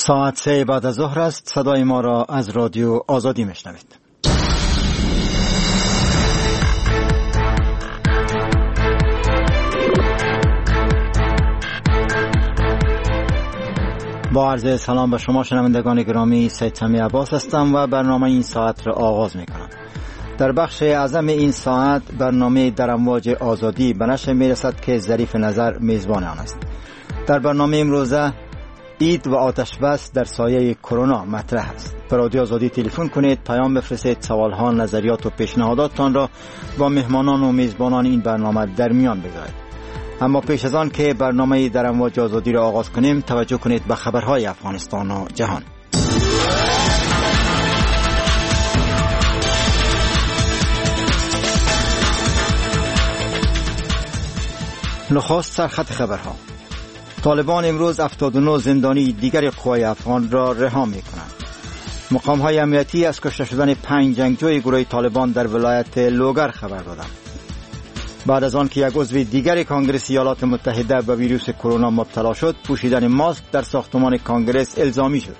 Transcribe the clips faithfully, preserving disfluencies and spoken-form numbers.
ساعت سه بعد از ظهر است. صدای ما را از رادیو آزادی میشنوید. با عرض سلام به شما شنوندگان گرامی، سید سمی عباس هستم و برنامه این ساعت را آغاز میکنم. در بخش اعظم این ساعت برنامه در امواج آزادی به نشر میرسد که ظریف نظر میزبان آن است. در برنامه امروزه عید و آتش بس در سایه کرونا مطرح است. به رادیو آزادی تلفن کنید، پیام بفرستید، سوالها، نظریات و پیشنهاداتتان را با مهمانان و میزبانان این برنامه در میان بگذارید. اما پیش از آن که برنامه در امواج آزادی را آغاز کنیم، توجه کنید به خبرهای افغانستان و جهان. نخست سرخط خبرها. طالبان امروز هفتاد و نه زندانی دیگر قوای افغان را رها می‌کنند. مقام‌های امنیتی از کشته شدن پنج جنگجوی گروه طالبان در ولایت لوگر خبر دادند. بعد از آن که یک عضو دیگر کانگرس ایالات متحده به ویروس کرونا مبتلا شد، پوشیدن ماسک در ساختمان کانگرس الزامی شد.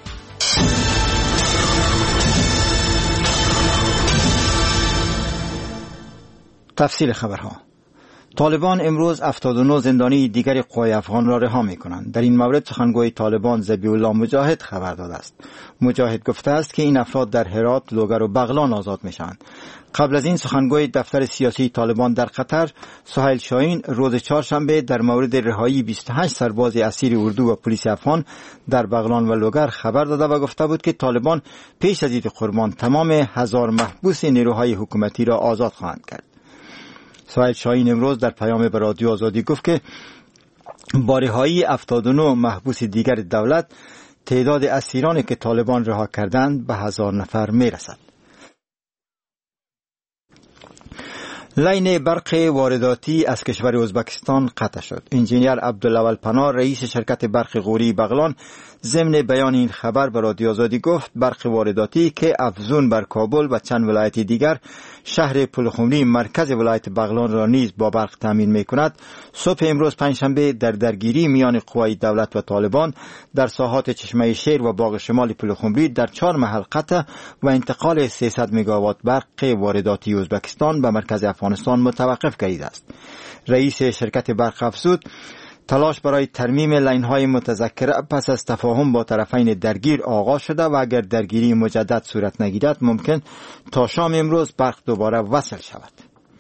تفصیل خبرها. طالبان امروز هفتاد و نه زندانی دیگر قوای افغان را رها می‌کنند. در این مورد سخنگوی طالبان ذبیح الله مجاهد خبر داده است. مجاهد گفته است که این افراد در هرات، لوگر و بغلان آزاد می‌شوند. قبل از این سخنگوی دفتر سیاسی طالبان در قطر، سهیل شاهین، روز چهارشنبه در مورد رهایی بیست و هشت سرباز اسیر اردو و پلیس افغان در بغلان و لوگر خبر داده و گفته بود که طالبان پیش از عید قربان تمام هزار محبوس نیروهای حکومتی را آزاد خواهند کرد. سهیل شاهین امروز در پیام به رادیو آزادی گفت که با رهایی هفتاد و نه محبوس دیگر دولت، تعداد اسیرانی که طالبان رها کردند به هزار نفر میرسد. لاین برق وارداتی از کشور ازبکستان قطع شد. انجینیر عبدالاول پناه، رئیس شرکت برق غوری بغلان، ضمن بیان این خبر به رادیو آزادی گفت برق وارداتی که افزون بر کابل و چند ولایت دیگر شهر پلخمری مرکز ولایت بغلان را نیز با برق تامین می‌کند، صبح امروز پنجشنبه در درگیری میان قوای دولت و طالبان در ساحات چشمه شیر و باغ شمال پلخمری در چهار محل قطع و انتقال سیصد مگاوات برق وارداتی ازبکستان به مرکز افغانستان متوقف گردیده است. رئیس شرکت برق افزود تلاش برای ترمیم لاین‌های متذکره پس از تفاهم با طرفین درگیر آغاز شده و اگر درگیری مجدد صورت نگیرد ممکن تا شام امروز برق دوباره وصل شود.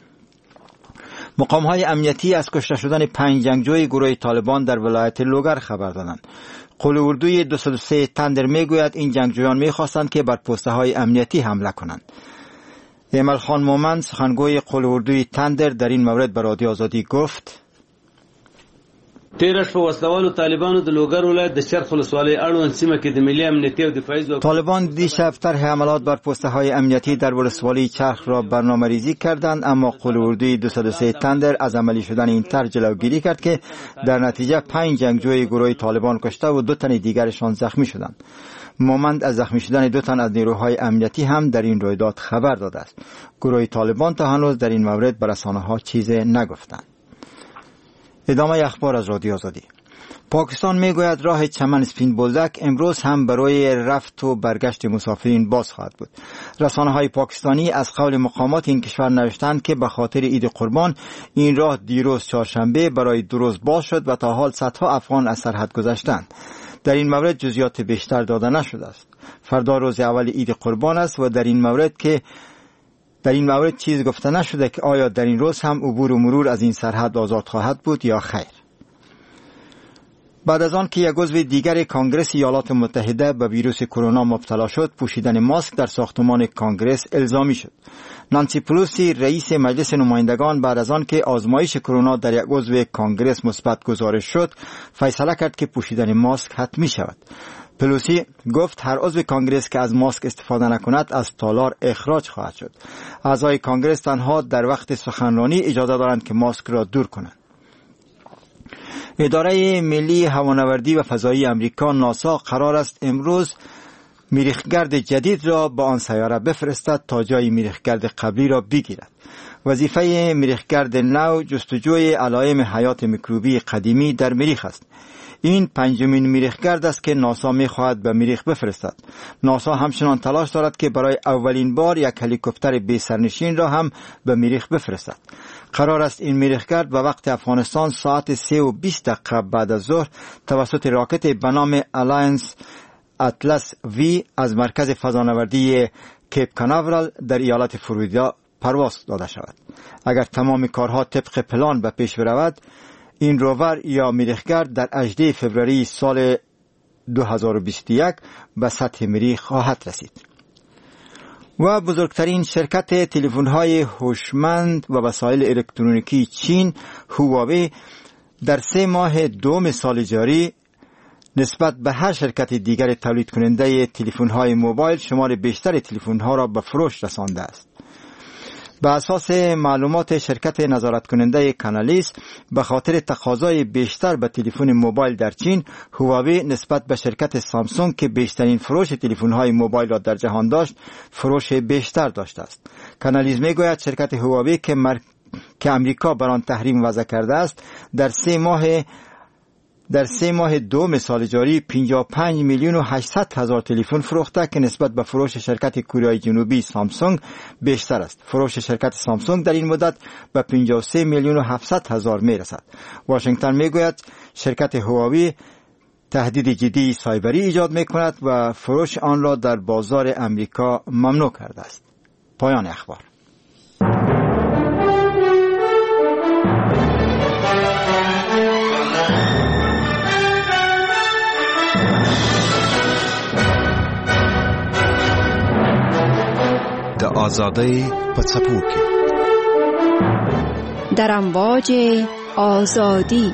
مقام‌های امنیتی از کشته شدن پنج جنگجوی گروه طالبان در ولایت لوگر خبر دادند. قول اردوی دویست و سه تندر میگوید این جنگجویان میخواستند که بر پست‌های امنیتی حمله کنند. ایمل خان مومند، سخنگوی قول اردوی تندر، در این مورد به رادیو آزادی گفت تیرش په وسلوالو طالبانو د لوګر ولایت د شرق ولسوالۍ اړوند سیمه کې د ملي امنیتي او دفاعي ځواکونو طالبان دیشب طرح حملات بر پست‌های امنیتی در ولسوالی چرخ را برنامه‌ریزی کردند، اما قول اردوی دویست و سه تندر از عملی شدن این طرح جلوگیری کرد که در نتیجه پنج جنگجوی گروه طالبان کشته و دو تن دیگرشان زخمی شدند. مومند از زخمی شدن دو تن از نیروهای امنیتی هم در این رویداد خبر داده است. گروه طالبان تا هنوز در این مورد به رسانه‌ها چیزی نگفتند. ادامه اخبار از رادیو آزادی. پاکستان میگوید راه چمن سپین بولدک امروز هم برای رفت و برگشت مسافرین باز خواهد بود. رسانه‌های پاکستانی از قول مقامات این کشور نوشتند که به خاطر عید قربان این راه دیروز چهارشنبه برای دو روز باز شد و تا حال صدها افغان از سرحد گذشتند. در این مورد جزئیات بیشتر داده نشده است. فردا روز اول عید قربان است و در این مورد که در این مورد چیز گفته نشده که آیا در این روز هم عبور و مرور از این سرحد آزاد خواهد بود یا خیر. بعد از آن که یک عضو دیگر کانگرس ایالات متحده به ویروس کرونا مبتلا شد، پوشیدن ماسک در ساختمان کانگرس الزامی شد. نانسی پلوسی، رئیس مجلس نمایندگان، بعد از آن که آزمایش کرونا در یک عضو کانگرس مثبت گزارش شد، فیصله کرد که پوشیدن ماسک حتمی شود. پلوسی گفت هر عضو کانگرس که از ماسک استفاده نکند از تالار اخراج خواهد شد. اعضای کانگرس تنها در وقت سخنرانی اجازه دارند که ماسک را دور کنند. اداره ملی هوانوردی و فضایی امریکا ناسا قرار است امروز مریخگرد جدید را با آن سیاره بفرستد تا جای مریخگرد قبلی را بگیرد. وظیفه مریخگرد نو جستجوی علائم حیات میکروبی قدیمی در مریخ است. این پنجمین مریخگرد است که ناسا می خواهد به مریخ بفرستد. ناسا همچنان تلاش دارد که برای اولین بار یک هلیکوپتر بی سرنشین را هم به مریخ بفرستد. قرار است این مریخگرد به وقت افغانستان ساعت سه و بیست دقیقه بعد از ظهر توسط راکت به نام الاینس اطلس وی از مرکز فضانوردی کیپ کاناورال در ایالت فلوریدا پرواز داده شود. اگر تمام کارها طبق پلان به پیش برود، این روور یا مریخگرد در هجدهم فوریه سال دو هزار و بیست و یک به سطح مریخ خواهد رسید. و بزرگترین شرکت تلفن‌های هوشمند و وسایل الکترونیکی چین، هواوی، در سه ماه دوم سال جاری نسبت به هر شرکت دیگر تولید کننده تلفن‌های موبایل شمار بیشتر تلفن‌ها را به فروش رسانده است. به اساس معلومات شرکت نظارت کننده کانالیس، به خاطر تقاضای بیشتر به تلفن موبایل در چین، هواوی نسبت به شرکت سامسونگ که بیشترین فروش تلفن‌های موبایل را در جهان داشت، فروش بیشتر داشته است. کانالیس میگوید شرکت هواوی که مر... که امریکا بر آن تحریم وضع کرده است، در سه ماه در سه ماه دوم سال جاری پنجاه و پنج میلیون و هشتصد هزار تلفن فروخته که نسبت به فروش شرکت کره جنوبی سامسونگ بیشتر است. فروش شرکت سامسونگ در این مدت به پنجاه و سه میلیون و هفتصد هزار می رسد. واشنگتن می گوید شرکت هواوی تهدید جدی سایبری ایجاد می کند و فروش آن را در بازار امریکا ممنوع کرده است. پایان اخبار. د آزادۍ په څپو کې در امواج آزادی.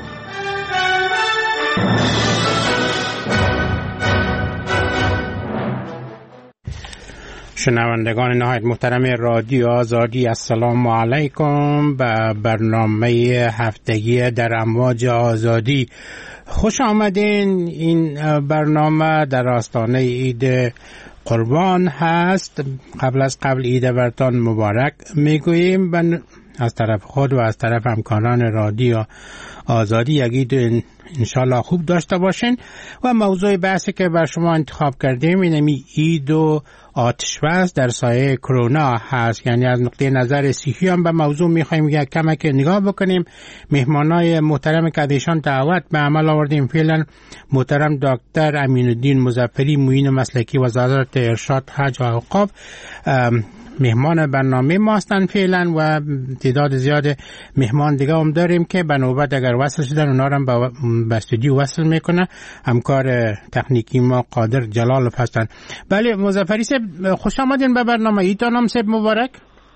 شنوندگان نهایت محترم رادیو آزادی، السلام علیکم. به برنامه هفتگی در امواج آزادی خوش آمدین. این برنامه در آستانه عید قربان هست. قبل از قبل عید برتان مبارک میگوییم از طرف خود و از طرف همکاران رادیو آزادی. یک عید انشالله خوب داشته باشین. و موضوع بحثی که بر شما انتخاب کردیم اینمی عید و آتش‌بس در سایه کرونا هست. یعنی از نقطه نظر صحی هم به موضوع میخوایم یک کمک نگاه بکنیم. مهمانای محترم که ایشان دعوت به عمل آوردیم فعلا محترم دکتر امین الدین مظفری، معین مسلکی وزارت ارشاد حج و اوقاف، مهمان برنامه ما هستند فعلا و تعداد زیاد مهمان دیگه هم داریم که به نوبت اگر وصل شدن اونا رو به استودیو وصل میکنه. همکار تکنیکی ما قادر جلال هستند. بله مظفری صاحب خوش آمدین به برنامه. عیدتان هم صاحب مبارک.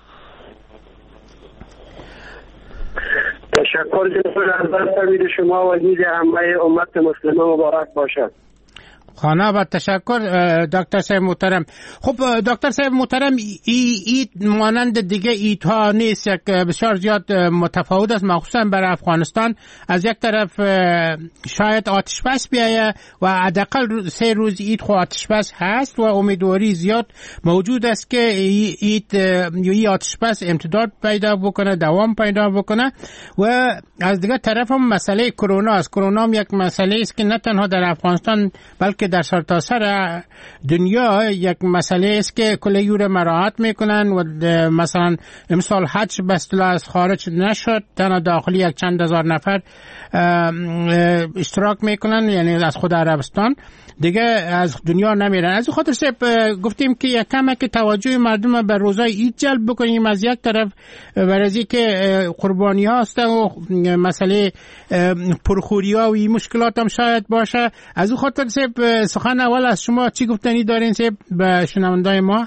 تشکر جناب عید شما و عید همه امت مسلمه مبارک باشد. خانه با تشکر دکتر صاحب محترم. خب دکتر صاحب محترم، ای اید مانند دیگه ایدها نیست، یک بسیار زیاد متفاوت است، مخصوصا برای افغانستان. از یک طرف شاید آتش‌بس بیایه و حداقل سه روز عید خو آتش‌بس هست و امیدواری زیاد موجود است که عید ای آتش‌بس امتداد پیدا بکنه، دوام پیدا بکنه. و از دیگه طرف هم مسئله کرونا است. کرونا هم یک مسئله است که نه تنها در افغانستان بلکه در سرتاسر دنیا یک مسئله است که کلی یور مراعات میکنن و مثلا امسال حج به اصطلاح از خارج نشد، تنها داخلی یک چند هزار نفر اشتراک میکنن، یعنی از خود عربستان دیگه از دنیا نمیرن. از خاطر سه گفتیم که یک کمک توجه مردم به روزای عید جلب بکنیم. از یک طرف برای که قربانی ها هستن و مسئله پرخوری ها و این مشکلات هم شاید باشه. از اون خاطر سه سخن اول از شما چی گفتنی دارین سه به شنوندای ما؟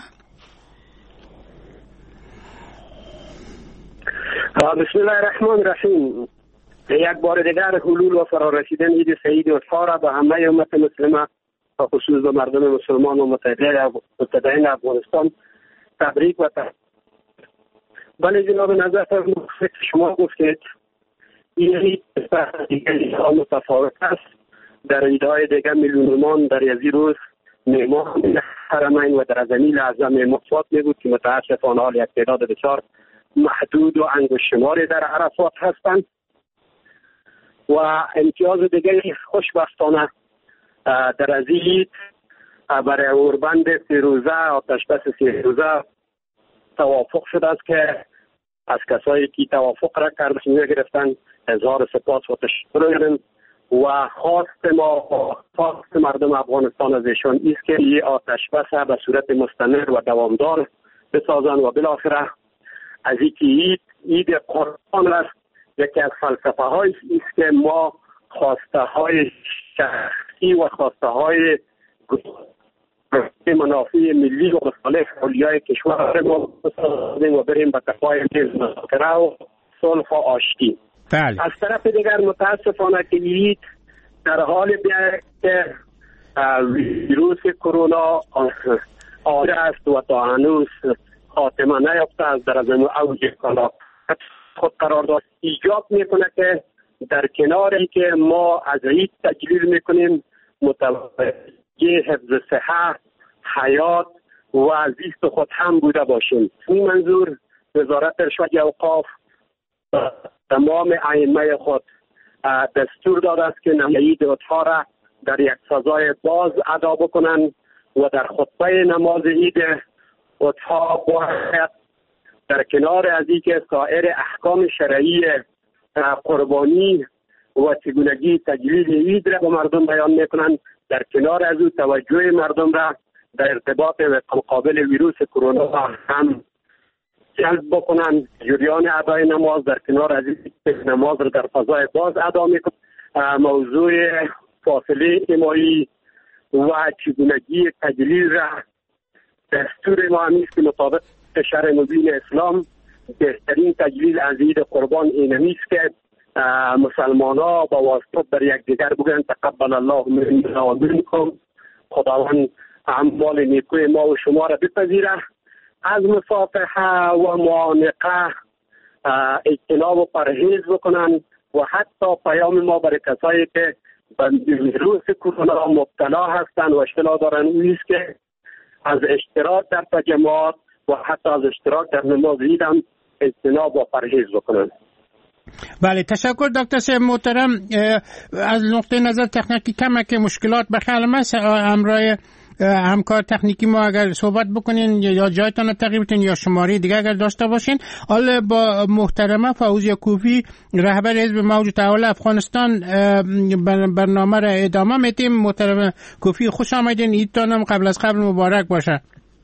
بسم الله الرحمن الرحیم. یک بار دیگر حلول و فرارسیدن عید سعید الاضحی را به همه امت مسلمه و خصوص به مردم مسلمان و متدین افغانستان تبریک و تبریک. بله جناب نظر شما گفتید این عید دیگر متفاوت است. در عیدهای دیگر میلیونمان در یزی روز مهمان حرمین و در زمین اعظم مفات می بود که متاسفانه حال یک تعداد بسیار محدود و انگشتماری در عرفات هستند. و امتیاز دیگه خوشبختانه در از عید برای اوربند سه روزه آتش بس سه روزه توافق شده است که از کسایی که توافق را کردن گرفتن هزار سپاس و تشکر می‌کنیم و خواست ما خواست مردم افغانستان از ایشان است که این آتش بس به صورت مستمر و دوامدار بسازن و بالاخره از اینکه عید عید قربان است یکی از فلسفه های است که ما خواسته های شخصی و خواسته های منافع ملی و مصالح اولیای کشور ما بسازیم و بریم به طرفای میز مذاکره و صلح و آشتی. بله. از طرف دیگر متاسفانه که عید در حال بیاید که ویروس کرونا آره است و تا هنوز خاتمه نیافته است در زمین اوج کالا خود قرار داشت ایجاب میکنه که در کناری که ما از عید تجلیل میکنیم متوجه حفظ صحت حیات و زیست خود هم بوده باشیم. این منظور وزارت ارشاد اوقاف تمام ائمه خود دستور داده است که عید اضحی را در یک فضای باز ادا بکنند و در خطبه نماز عید اضحی باید در کنار از اینکه سایر احکام شرعی قربانی و چگونگی تجلیل عید را به مردم بیان میکنند، در کنار از او توجه مردم را در ارتباط و مقابل ویروس کرونا هم جلب بکنند. جریان ادای نماز در کنار از این نماز را در فضای باز ادا میکنند. موضوع فاصله اجتماعی و چگونگی تجلیل را دستور ما همیست که مطابق شرع مبین اسلام بهترین تجلیل از عید قربان اینمی است که مسلمان ها با واسطه در یک دیگر بگن تقبل الله منا و منکم، خداوند اعمال نیکوی ما و شما را بپذیره. از مصافحه و معانقه اجتناب و پرهیز بکنن و حتی پیام ما برای کسایی که به ویروس کرونا مبتلا هستند و اشتباه دارن او است که از اشتراک در تجمعات و حتی از اشتراک در نماز عید هم اجتناب و پرهیز بکنن. بله، تشکر دکتر صاحب محترم. از نقطه نظر تکنیکی کمه که مشکلات بخیال است، همراه همکار تکنیکی ما اگر صحبت بکنین یا جایتان رو تغییر بدین یا شماره دیگه اگر داشته باشین. حالا با محترمه فوزیه کوفی رهبر حزب موج تحول افغانستان برنامه را ادامه میدیم. محترمه کوفی خوش آمدین، عیدتان قبل از قبل مبارک باشه.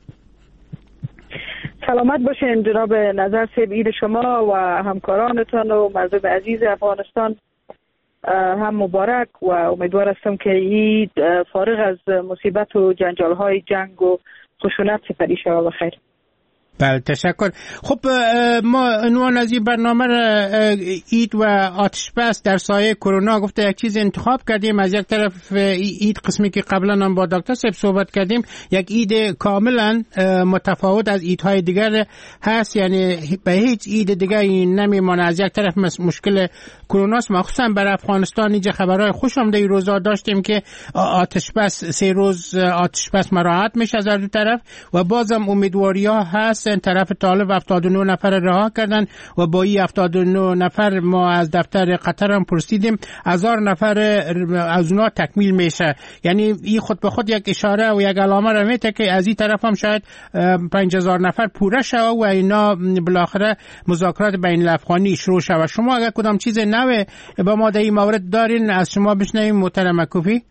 سلامت باشین جناب نظر صاحب، عید شما و همکارانتان و مردم عزیز افغانستان هم مبارک و امیدوار هستم که عید فارغ از مصیبت و جنجال های جنگ و خشونت سپری شود بخیر. بله تشکر. خب ما عنوان از این برنامه را عید و آتش بس در سایه کرونا گفته یک چیز انتخاب کردیم. از یک طرف عید قسمی که قبلا هم با دکتر صاحب صحبت کردیم یک عید کاملا متفاوت از عیدهای دیگر هست، یعنی به هیچ عید دیگه نمیمانه. از یک طرف مشکل کرونا است، مخصوصا برای افغانستان. اینجا خبرهای خوش آمده این روزا داشتیم که آتش بس سه روز آتش بس مراعات میشه از هر دو طرف و بازم امیدواری‌ها هست. طرف طالب هفتاد و نه نفر رها کردن و با این هفتاد و نه نفر ما از دفتر قطر هم پرسیدیم هزار نفر از اونا تکمیل میشه. یعنی این خود به خود یک اشاره و یک علامه را میته که از این طرف هم شاید پنج هزار نفر پوره شوه و اینا بالاخره مذاکرات بین الافغانی شروع شوه. شما اگر کدام چیز نوه با ما در این مورد دارین از شما بشنویم محترم کوفی.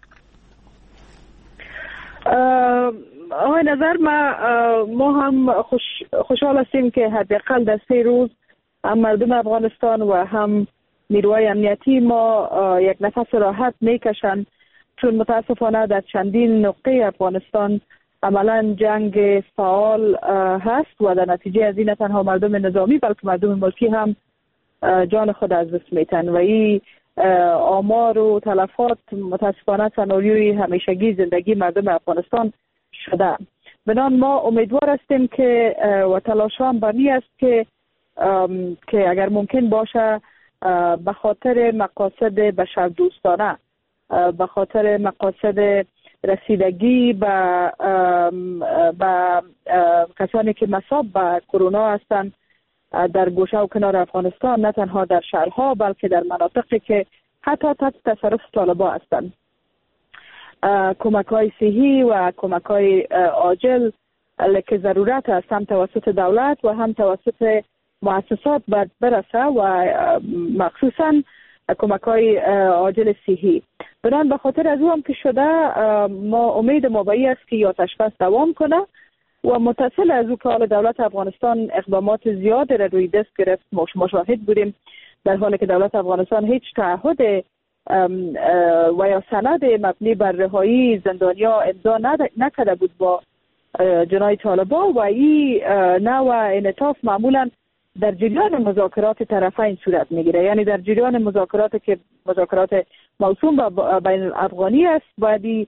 آقای نظر، ما ما هم خوش خوشحال هستیم که حداقل در سه روز هم مردم افغانستان و هم نیروهای امنیتی ما یک نفس راحت میکشن، چون متاسفانه در چندین نقطه افغانستان عملا جنگ فعال هست و در نتیجه از این نه تنها مردم نظامی بلکه مردم ملکی هم جان خود از دست میتن و این آمار و تلفات متاسفانه سناریوی همیشگی زندگی مردم افغانستان شده. بنان ما امیدوار هستیم که و تلاش هم بانی است که که اگر ممکن باشه به خاطر مقاصد بشردوستانه، به خاطر مقاصد رسیدگی به به کسانی که مصاب به کرونا هستند در گوشه و کنار افغانستان، نه تنها در شهرها بلکه در مناطقی که حتی تحت تصرف طالبان هستند. کمک های صحی و کمک های عاجل که ضرورت است هم توسط دولت و هم توسط مؤسسات باید برسه و مخصوصا کمک های عاجل صحی. بنابراین به خاطر از او هم که شده ما امید ما به این است که آتش بس دوام کنه و متصل از او که حال دولت افغانستان اقدامات زیاد را روی دست گرفت. ما شاهد بودیم در حالی که دولت افغانستان هیچ تعهد و یا سند مبنی بر رهایی زندانیا امضا نکرده بود با جناح طالبان و این نوع انعطاف معمولا در جریان مذاکرات طرفین صورت میگیره. یعنی در جریان مذاکرات که مذاکرات موسوم به بین الافغانی است باید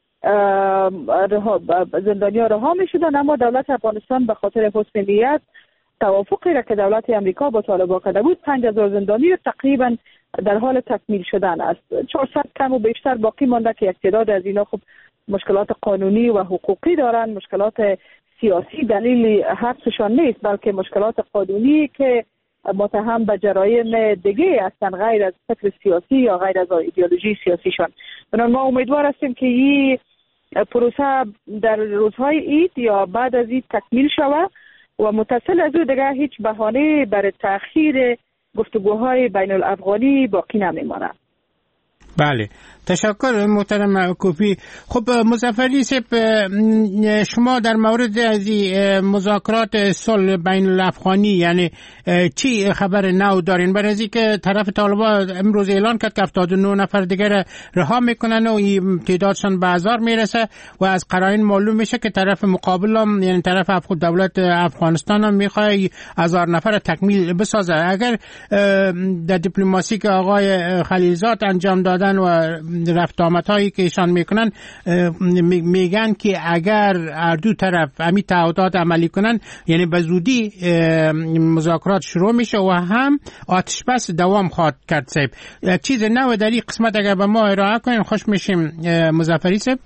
زندانیا رها میشدن، اما دولت افغانستان به خاطر حسن نیت توافقی را که دولت امریکا با طالبان کرده بود پنج هزار زندانی تقریبا در حال تکمیل شدن است. چهارصد کم و بیشتر باقی مانده که یک تعداد از اینا خب مشکلات قانونی و حقوقی دارن، مشکلات سیاسی دلیل حبسشان نیست بلکه مشکلات قانونی که متهم به جرایم دیگه هستن غیر از فکر سیاسی یا غیر از ایدئولوژی سیاسیشان. بنابراین ما امیدوار هستیم که این پروسه در روزهای عید یا بعد از عید تکمیل شود و متصل از او دیگه هیچ بهانه برای تأخیر گفتگوهای بین الافغانی باقی نمیماند. بله، تشکر محترم کوفی. خب مظفری صاحب، شما در مورد از مذاکرات صلح بین الافغانی یعنی چی خبر نو دارین؟ برای از اینکه طرف طالبان امروز اعلان کرد که هفتاد و نه نفر دیگر رها میکنن و این تعدادشان به هزار میرسه و از قرائن معلوم میشه که طرف مقابل هم یعنی طرف دولت افغانستان هم میخواد هزار نفر تکمیل بسازه. اگر در دیپلماسی که آقای خلیلزاد انجام دادن و رفت آمد هایی که ایشان میکنن میگن که اگر هر دو طرف همین تعهدات عملی کنن یعنی به زودی مذاکرات شروع میشه و هم آتش بس دوام خواهد کرد. صاحب چیز نو در این قسمت اگر به ما ارائه کنین خوش میشیم. مظفری صاحب،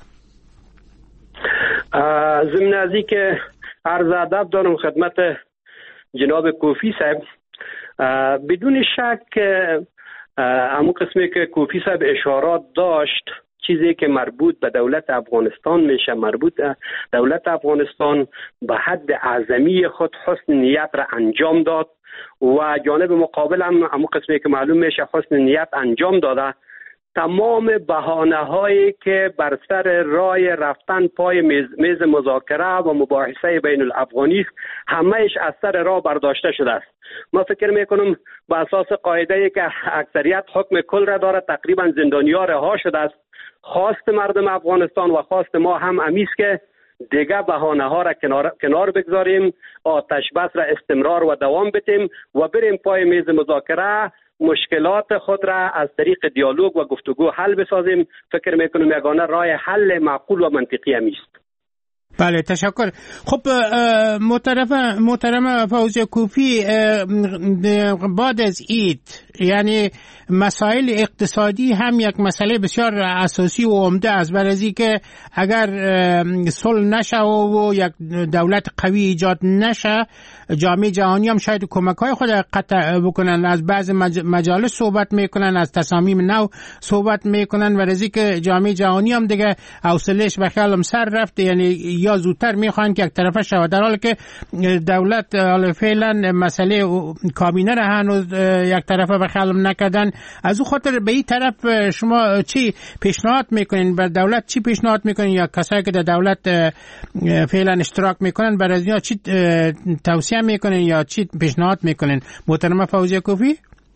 ضمن از این که عرض ادب دارم خدمت جناب کوفی صاحب، بدون شک همون قسمی که کوفی صاحب اشارات داشت چیزی که مربوط به دولت افغانستان میشه، مربوط دولت افغانستان به حد اعظمی خود حسن نیت را انجام داد و جانب مقابل هم همون قسمی که معلوم میشه حسن نیت انجام داده. تمام بهانه هایی که بر سر راه رفتن پای میز, میز مذاکره و مباحثه بین الافغانی همهش از سر راه برداشته شده است. ما فکر میکنم با اساس قاعده ای که اکثریت حکم کل را دارد تقریبا زندانیا رها شده است. خواست مردم افغانستان و خواست ما هم امیست که دیگه بهانه ها را کنار, کنار بگذاریم، آتش بس را استمرار و دوام بدیم و بریم پای میز مذاکره، مشکلات خود را از طریق دیالوگ و گفتگو حل بسازیم. فکر میکنم یگانه راه حل معقول و منطقی است. بله، تشکر. خب محترم محترم فوزی کوفی، بعد از عید یعنی مسائل اقتصادی هم یک مسئله بسیار اساسی و عمده است، برای که اگر صلح نشه و یک دولت قوی ایجاد نشه جامعه جهانی هم شاید کمک‌های خود قطع بکنن، از بعض مجالس صحبت میکنن، از تصامیم نو صحبت میکنن، برای که جامعه جهانی هم دیگه حوصله‌اش به خیالم سر رفته، یعنی یا زودتر میخوان که یک طرفه شود، در حالی که دولت حالا فعلا مسئله کابینه را هنوز یک طرفه به خیالم نکردن. از اون خاطر به این طرف شما چی پیشنهاد میکنین؟ بر دولت چی پیشنهاد میکنین یا کسایی که در دولت فعلا اشتراک میکنن برای از اینا چی توصیه میکنین یا چی پیشنهاد میکنین؟ محترم فوزیه کوفی.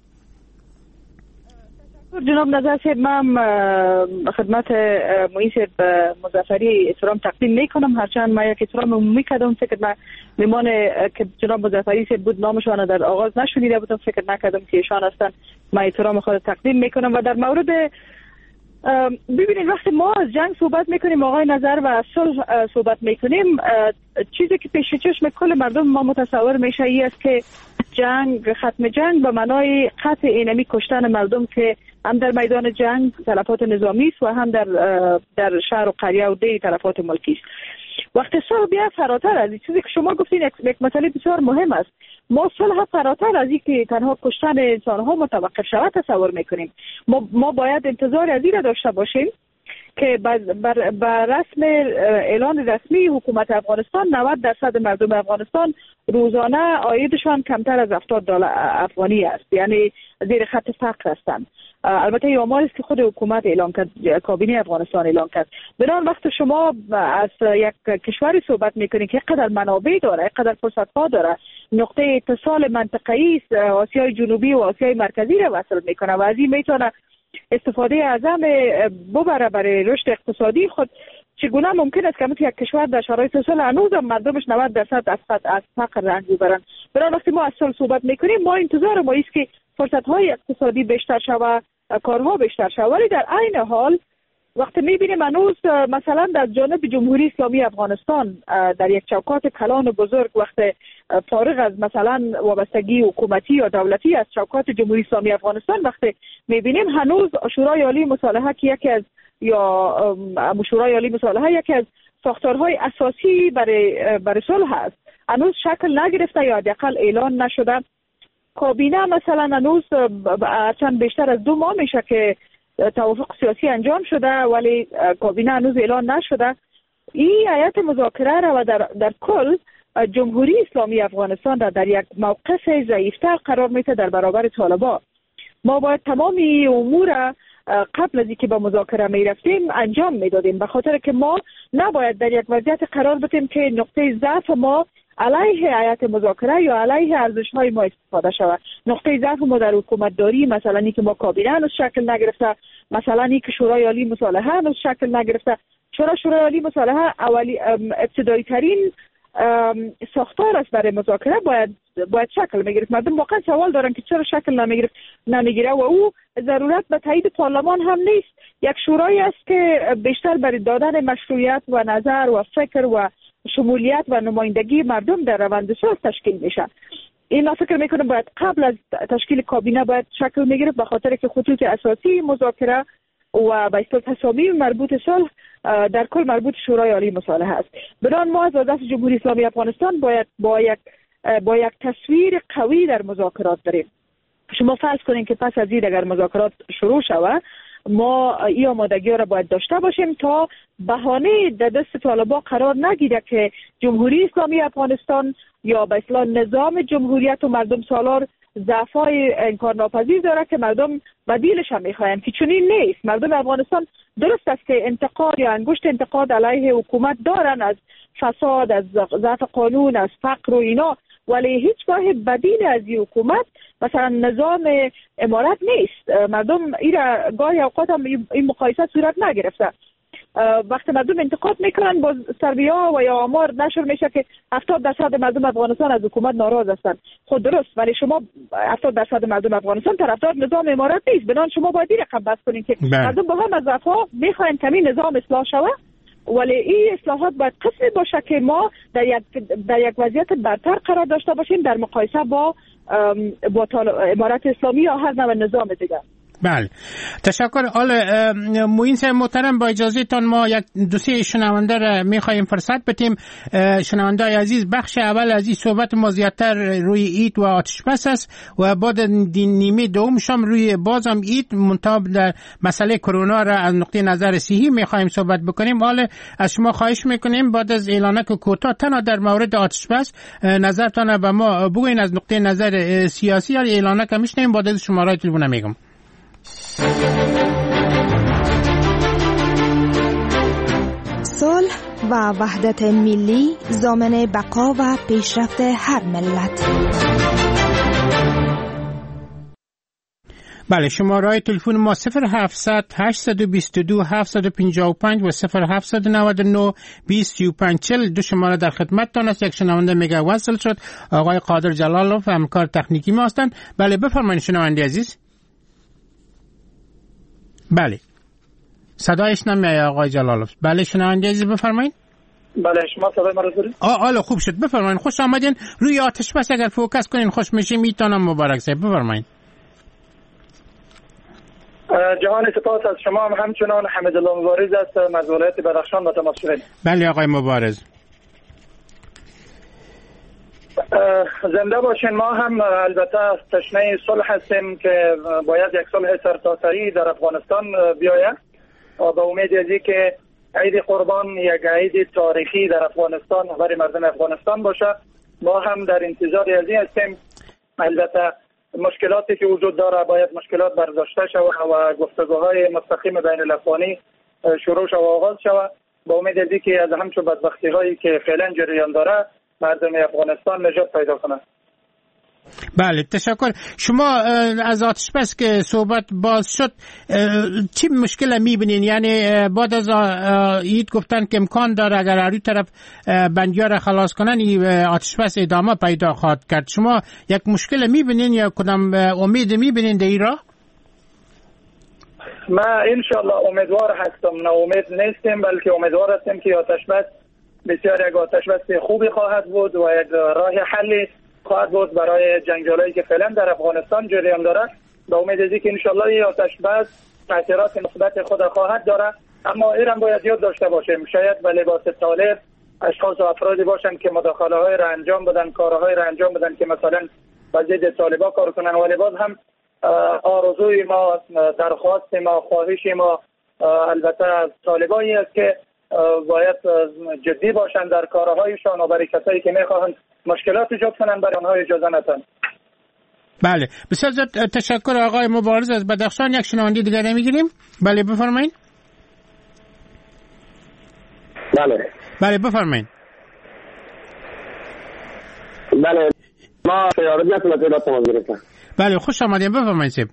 جناب نظر صاحب، من خدمت معین صاحب مظفری احترام تقدیم میکنم، هرچند من یک احترام عمومی کردم، فکر من میمان که جناب مظفری صاحب بود نامشان در آغاز نشنیده بودم، فکر نکردم که ایشان هستن. من احترام خود تقدیم میکنم و در مورد ببینید وقتی ما از جنگ صحبت میکنیم آقای نظر و از صلح صحبت میکنیم، چیزی که پیش چشم کل مردم ما متصور میشه ای است که جنگ ختم جنگ به معنای قطع اینمی کشتن مردم که هم در میدان جنگ تلفات نظامی است و هم در در شهر و قریه و دی تلفات ملکی است. وقتی صلح بیا فراتر از این چیزی که شما گفتین یک مسئله بسیار مهم است. ما صلح فراتر از این که تنها کشتن انسان‌ها متوقف شود تصور میکنیم. ما ما باید انتظار از این را داشته باشیم که بر, بر رسم اعلان رسمی حکومت افغانستان نود درصد مردم افغانستان روزانه عایدشان کمتر از هفتاد دلار افغانی است، یعنی زیر خط فقر هستند. البته این آماری است که خود حکومت اعلان کرد، کابینه افغانستان اعلان کرد. بنابراین وقت شما از یک کشوری صحبت میکنید که قدر منابع داره، قدر فرصت‌ها داره، نقطه اتصال منطقه‌ای است، آسیای جنوبی و آسیای مرکزی را وصل میکنه و از این میتونه استفاده اعظم ببره برای رشد اقتصادی خود. چگونه ممکن است که مثل یک کشور در شرایط صلح هنوز هم مردمش نود درصد از فقر رنج ببرن؟ برای وقتی ما از صلح صحبت میکنیم ما انتظار ما است که فرصت‌های اقتصادی بیشتر شود، کارها بیشتر شود، ولی در عین حال وقتی میبینیم هنوز مثلا در جانب جمهوری اسلامی افغانستان در یک چوکات کلان و بزرگ وقت فارغ از مثلا وابستگی حکومتی یا دولتی از چوکات جمهوری اسلامی افغانستان وقتی میبینیم هنوز شورای عالی مصالحه که یکی از یا شورای عالی مصالحه یکی از ساختارهای اساسی برای برای صلح است هنوز شکل نگرفته یا حداقل اعلان نشده. کابینه مثلا هنوز چند بیشتر از دو ماه میشه که توافق سیاسی انجام شده ولی کابینه هنوز اعلان نشده. این هیئت مذاکره را و در, در کل جمهوری اسلامی افغانستان را در یک موقف ضعیفتر قرار میده در برابر طالبان. ما باید تمامی امور قبل از اینکه به مذاکره می رفتیم انجام میدادیم، به خاطر که ما نباید در یک وضعیت قرار بدیم که نقطه ضعف ما علیه هیئت مذاکره یا علیه ارزش‌های ما استفاده شود. نقطه ضعف ما در حکومت داری مثلا اینکه ما کابینه هنوز شکل نگرفته، مثلا اینکه شورای عالی مصالحه هنوز شکل نگرفته. چرا شورای عالی مصالحه اولی ابتدایی ترین ساختار است برای مذاکره باید باید شکل میگیره. مردم واقعا سوال دارن که چرا شکل نمیگیره نمیگیره و او ضرورت به تایید پارلمان هم نیست. یک شورایی است که بیشتر برای دادن مشروعیت و نظر و فکر و شمولیت و نمایندگی مردم در روند صلح تشکیل میشه. این ما فکر میکنم باید قبل از تشکیل کابینه باید شکل میگیره، به خاطر که خطوط اساسی مذاکره و به اصطلاح تصامیم مربوط صلح در کل مربوط شورای عالی مصالحه است. بنابراین ما از دست جمهوری اسلامی افغانستان باید با یک با یک تصویر قوی در مذاکرات داریم. شما فرض کنین که پس از این اگر مذاکرات شروع شود ما این آمادگی را باید داشته باشیم تا بهانه در دست طالبان قرار نگیره که جمهوری اسلامی افغانستان یا به اصطلاح نظام جمهوریت و مردم سالار ضعف‌های انکارناپذیر داره که مردم بدیلش هم میخواین، که چنین نیست. مردم افغانستان درست است که انتقاد یا انگشت انتقاد علیه حکومت دارن از فساد، از ضعف قانون، از فقر و اینا، ولی هیچگاه بدیل از این حکومت مثلا نظام امارت نیست. مردم ایرا گاهی اوقات هم این مقایسه صورت نگرفته. وقتی مردم انتقاد میکنن با سرویا و یا آمار نشر میشه که هفتاد درصد مردم افغانستان از حکومت ناراض هستند. خود درست، ولی شما هفتاد درصد مردم افغانستان طرفدار نظام امارت نیست. بنابراین شما باید این رقم بس کنین که مردم با هم از ضعف‌ها میخواین کمی نظام اصلاح شود، ولی این اصلاحات باید قسمی باشه که ما در یک در یک وضعیت برتر قرار داشته باشیم در مقایسه با با امارت اسلامی یا هر نوع نظام دیگر. بله، تشکر. آل موین صاحب محترم، با اجازه تان ما یک دو سه شنونده را میخوایم فرصت بدیم. شنونده عزیز، بخش اول از این صحبت ما زیادتر روی ایت و آتش بس است و بعد نیمه دوم شام روی بازم ایت منتاب در مسئله کرونا را از نقطه نظر صحی میخوایم صحبت بکنیم. حالا از شما خواهش میکنیم بعد از اعلانک کوتاه تنها در مورد آتش بس نظرتان به ما بگوین از نقطه نظر سیاسی. یا اعلانک میشنیم بعد از شماره تلفن میگم. صلح و وحدت ملی ضامن بقا و پیشرفت هر ملت. بله، شماره تلفن ما صفر هفتصد هشتصد و بیست و دو هفتصد و پنجاه و پنج و صفر هفتصد و نود و نه بیست و پنج چهل دو شماره در خدمتتان است. یک شنونده میگه وصل شد. آقای قادر جلالوف همکار تکنیکی ما هستند. بله بفرمایید شنونده عزیز. بله، صدایش نمیاد آقای جلالوف. بله شنونده عزیز بفرمایید. بله شما صدای مرا دارید؟ آه حالا خوب شد، بفرمایید. خوش آمدین. روی آتش بس اگر فوکس کنین خوش میشه. میتونم مبارک صاحب بفرمایید. جهان سپاس از شما هم همچنان. حمیدالله مبارز است از ولایت بدخشان با تماس شدید. بله آقای مبارز. زنده باشین. ما هم البته تشنه صلح هستیم که باید یک صلح سرتاسری در افغانستان بیاید و به امید ازی که عید قربان یک عید تاریخی در افغانستان برای مردم افغانستان باشه. ما هم در انتظار ازی هستیم. البته مشکلاتی که وجود داره باید مشکلات برداشته شود و گفتگوهای مستقیم بین الافغانی شروع شود و آغاز شود با امید ازی که از همچون بدبختی هایی که فعلا جریان داره مردم افغانستان نجات پیدا کنند. بله تشکر. شما از آتش بس که صحبت باز شد چی مشکل میبینین؟ یعنی بعد از اید گفتن که امکان داره اگر هر طرف بندیار را خلاص کنن آتش بس ادامه پیدا خواهد کرد. شما یک مشکل میبینین یا کدام امید میبینین در این راه؟ ما انشالله امیدوار هستم، نه امید نیستیم بلکه امیدوار هستیم که آتش بس بسیار یک آتش بس خوبی خواهد بود و یک راه حلی خواهد بود برای جنجالایی که فعلا در افغانستان جریان داره. با امید ازی که انشالله این آتش بس تاثیرات مثبت خود خواهد داره. اما ایران باید یاد داشته باشیم شاید به لباس طالب اشخاص و افرادی باشند که مداخله های را انجام بدن، کارهای را انجام بدن که مثلا با ضد طالبا کار کنن، ولی باز هم آرزوی ما، درخواست ما، خواهش ما البته از طالبایی است که باید جدی باشند در کارهایشان و برای کسایی که میخواهند مشکلات ایجاد کنند برای آنها اجازه ندن. بله بسیار تشکر آقای مبارز از بدخشان. یک شنونده دیگر نمیگیریم. بله بفرمایید. بله بله بفرمایید. بله ما سیارت نتونم پیدا تماس گرفتم. بله خوش آمدیم بفرمایید سیب.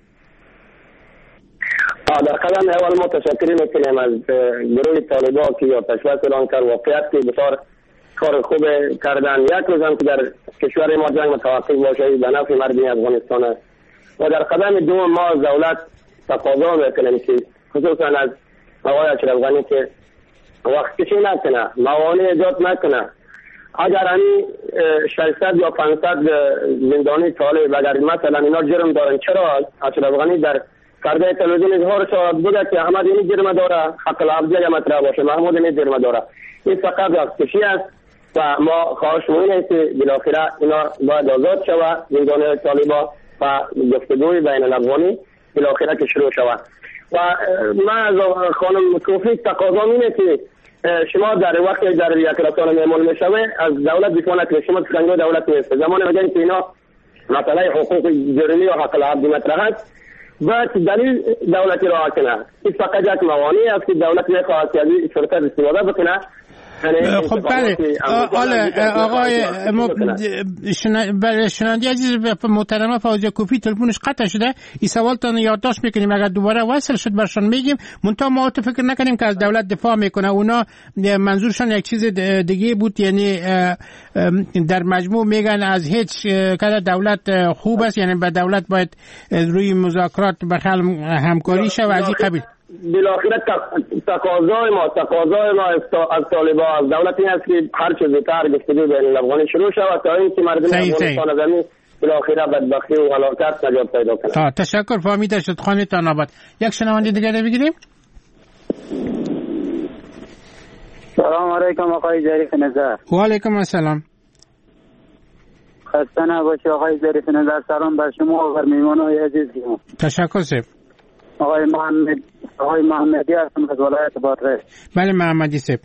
در قدم اول ما تشکری میکنیم از گروه طالبا که آتش بس اعلان کرد. واقعیت که بسیار کار خوب کردن. یک روزم که در کشور ما جنگ متوقف باشه به نفع مردم افغانستان است. و در قدم دوم ما از دولت تقاضا میکنیم که خصوصا از آقای اشرف غنی که وقت کشی نکنه، موانع ایجاد نکنه. اگر همین ششصد یا پانصد زندانی طالب اگر مثلا اینا جرم دارن، چرا اشرف غنی در پرده تلویزیون اظهار شد بوده که احمد اینی جرم داره، حق العبدیه یا مطرح باشه، محمود اینی جرم داره. این فقط وقت کشی است و ما خواهش می‌کنیم که بالاخره اینا باید آزاد شود زندانی طالبا و گفتگوی بین الافغانی بالاخره که شروع شود. و من از خانم کوفی تقاضا می‌کنم که شما در وقت در یک رسانه معمول میشوه از دولت دفاع نکنید. شما سخنگوی دولت نیست. زمان میگن که اینا مسئله حقوق جرمی و حق العبد مطرح است باید دلیل دولتی را کنه. این فقط یک موانع است که دولت میخواهد که از این فرصت استفاده بکنه. خب بله آقای شنونده عزیز محترمه فوزیه کوفی تلفنش قطع شده. این سوال تان یادداشت میکنیم اگر دوباره وصل شد برشان میگیم. منتها ما تو فکر نکنیم که از دولت دفاع میکنه. اونا منظورشان یک چیز دیگه بود، یعنی در مجموع میگن از هیچ کار دولت خوب است، یعنی به دولت باید روی مذاکرات بخل همکاری شه و از این قبیل. بالاخره تقاضای ما تقاضای ما از طالبان از دولت این است که هر چه زودتر گفتگو بین الافغانی شروع شود تا اینکه مردم افغانستان از همین بالاخره بدبختی و هلاکت نجات پیدا کنند. تشکر. فهمیده شد. خانه‌تان آباد. یک شنونده دیگر رو بگیریم. سلام علیکم آقای ظریف نظر. و علیکم السلام. خسته نباشی آقای ظریف نظر. سلام بر شما و بر میهمانان عزیز. تشکر سیب. آقای محمد آقای محمدی هستم از ولایت بادغیس. بله محمدی سیب.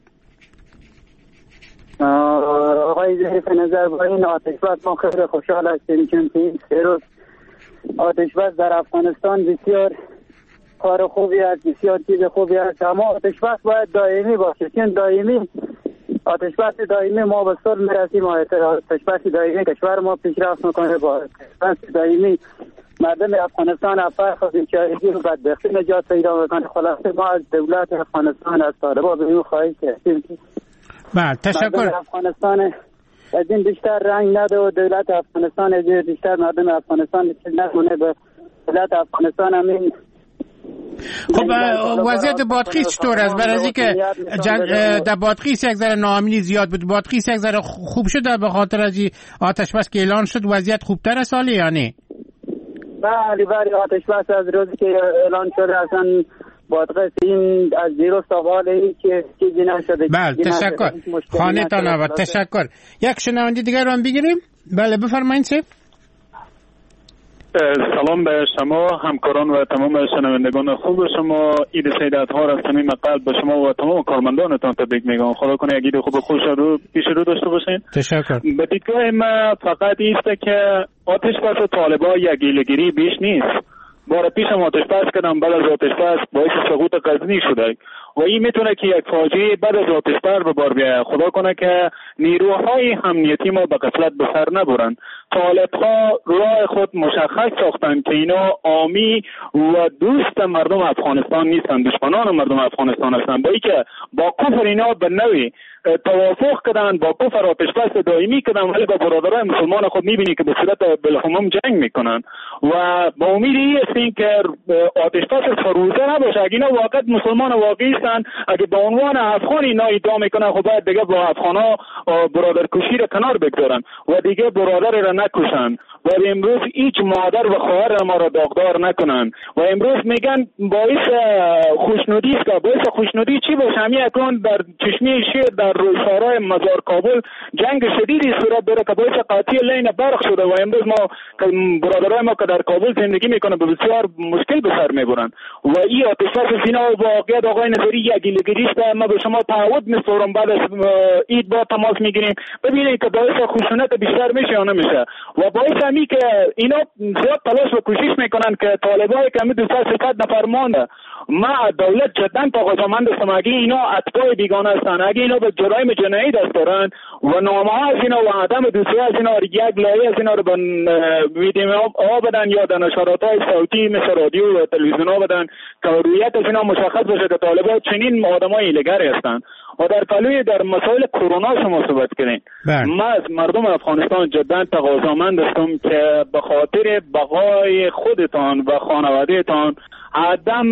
آقای ظریف نظر با این آتش بس ما خیلی خوشحال هستیم چون این سه روز آتش بس در افغانستان بسیار کار خوبی است، بسیار چیز خوبی است. اما آتش بس باید دائمی باشه چون دائمی آتش بس دائمی ما به صلح میرسیم. آتش بس دائمی کشور ما پیشرفت میکنه. با آتش بس دائمی مردم افغانستان افغان بیچارگی و بدبختی نجات پیدا میکنه. خلاصه ما از دولت افغانستان از طالبان به این خواهش کردیم. بله تشکر. افغانستان از این بیشتر رنگ نده و دولت افغانستان از بیشتر مردم افغانستان نکنه. به دولت افغانستان همین. خب وضعیت بادغیس چطور است؟ برای از اینکه در بادغیس یک ذره ناامنی زیاد بود، بادغیس یک ذره خوب شده به خاطر از آتش بس که اعلان شد. وضعیت خوبتر است حالا یا نه؟ بله بله آتش بس از روزی که اعلان شده اصلا باید این از دیروز تا حال هیچ چیزی نشده. بله تشکر خانه تا نوبت تشکر. یک شنونده دیگر رو هم بگیریم. بله بفرمایید سیف. سلام به شما همکاران و تمام شنوندگان خوب شما. عید سعادت ها را از صمیم قلب به شما و تمام کارمندانتان تبریک میگم. خدا کنه یک عید خوب خوش رو پیش رو داشته باشین. تشکر. به دیدگاه ما فقط ایست که آتش بس طالبان یک گیلگیری بیش نیست. بار پیش هم آتش بس کردم، بعد از آتش بس باعث سقوط غزنی شده و این میتونه که یک فاجعه بعد از آتش بس به بار بیاید. خدا کنه که نیروهای امنیتی ما به غفلت به سر نبرند. طالب‌ها راه خود مشخص ساختن که اینا عامی و دوست مردم افغانستان نیستن، دشمنان مردم افغانستان هستن. با اینکه با کفر اینا به نوعی توافق کردن، با کفر آتش بس دائمی کردن، ولی با برادرای مسلمان خود میبینی که به صورت بالعموم جنگ میکنن و با امید این است که آتش بس فروزه نباشه. اگه اینا واقعا مسلمان واقعی هستن، اگه به عنوان افغان اینا ادعا میکنن، خب باید دیگه با افغانا برادر کشی را کنار بگذارن و دیگه برادر را نکشن و امروز هیچ مادر و خواهر ما را داغدار نکنن. و امروز میگن باعث خوشنودی است. که باعث خوشنودی چی باشه؟ همین اکنون در چشمه شیر در روسارای مزار کابل جنگ شدیدی صورت داره که باعث قاطی لین برق شده و امروز ما برادرای ما که در کابل زندگی میکنن به بسیار مشکل به سر میبرن و این آتش بس سینا و واقعیت آقای نظری یک گیلگیری است. ما به شما تعهد میسپارم بعد از عید با تماس میگیریم ببینید که باعث خشونت بیشتر میشه یا نمیشه و باعث همی که اینا زیاد تلاش و کوشش میکنن که طالبای که همین دوست صفت نفر مانده. ما دولت جدا تقاضامند هستم اگه اینا اتباع بیگانه هستن، اگه اینا به جرایم جنایی دست دارن و نامه ها از اینا و عدم دوستی از اینا یک لایه از اینا رو به ویدیو ها بدن یا در نشرات های صوتی مثل رادیو و تلویزیون ها بدن که رویت از اینا مشخص باشه که طالبان چنین آدمای ایلگری هستن. و در پلوی در مسائل کرونا شما صحبت کردین. ما از مردم افغانستان جدا تقاضامند هستم که به خاطر بقای خودتان و خانوادهتان عدم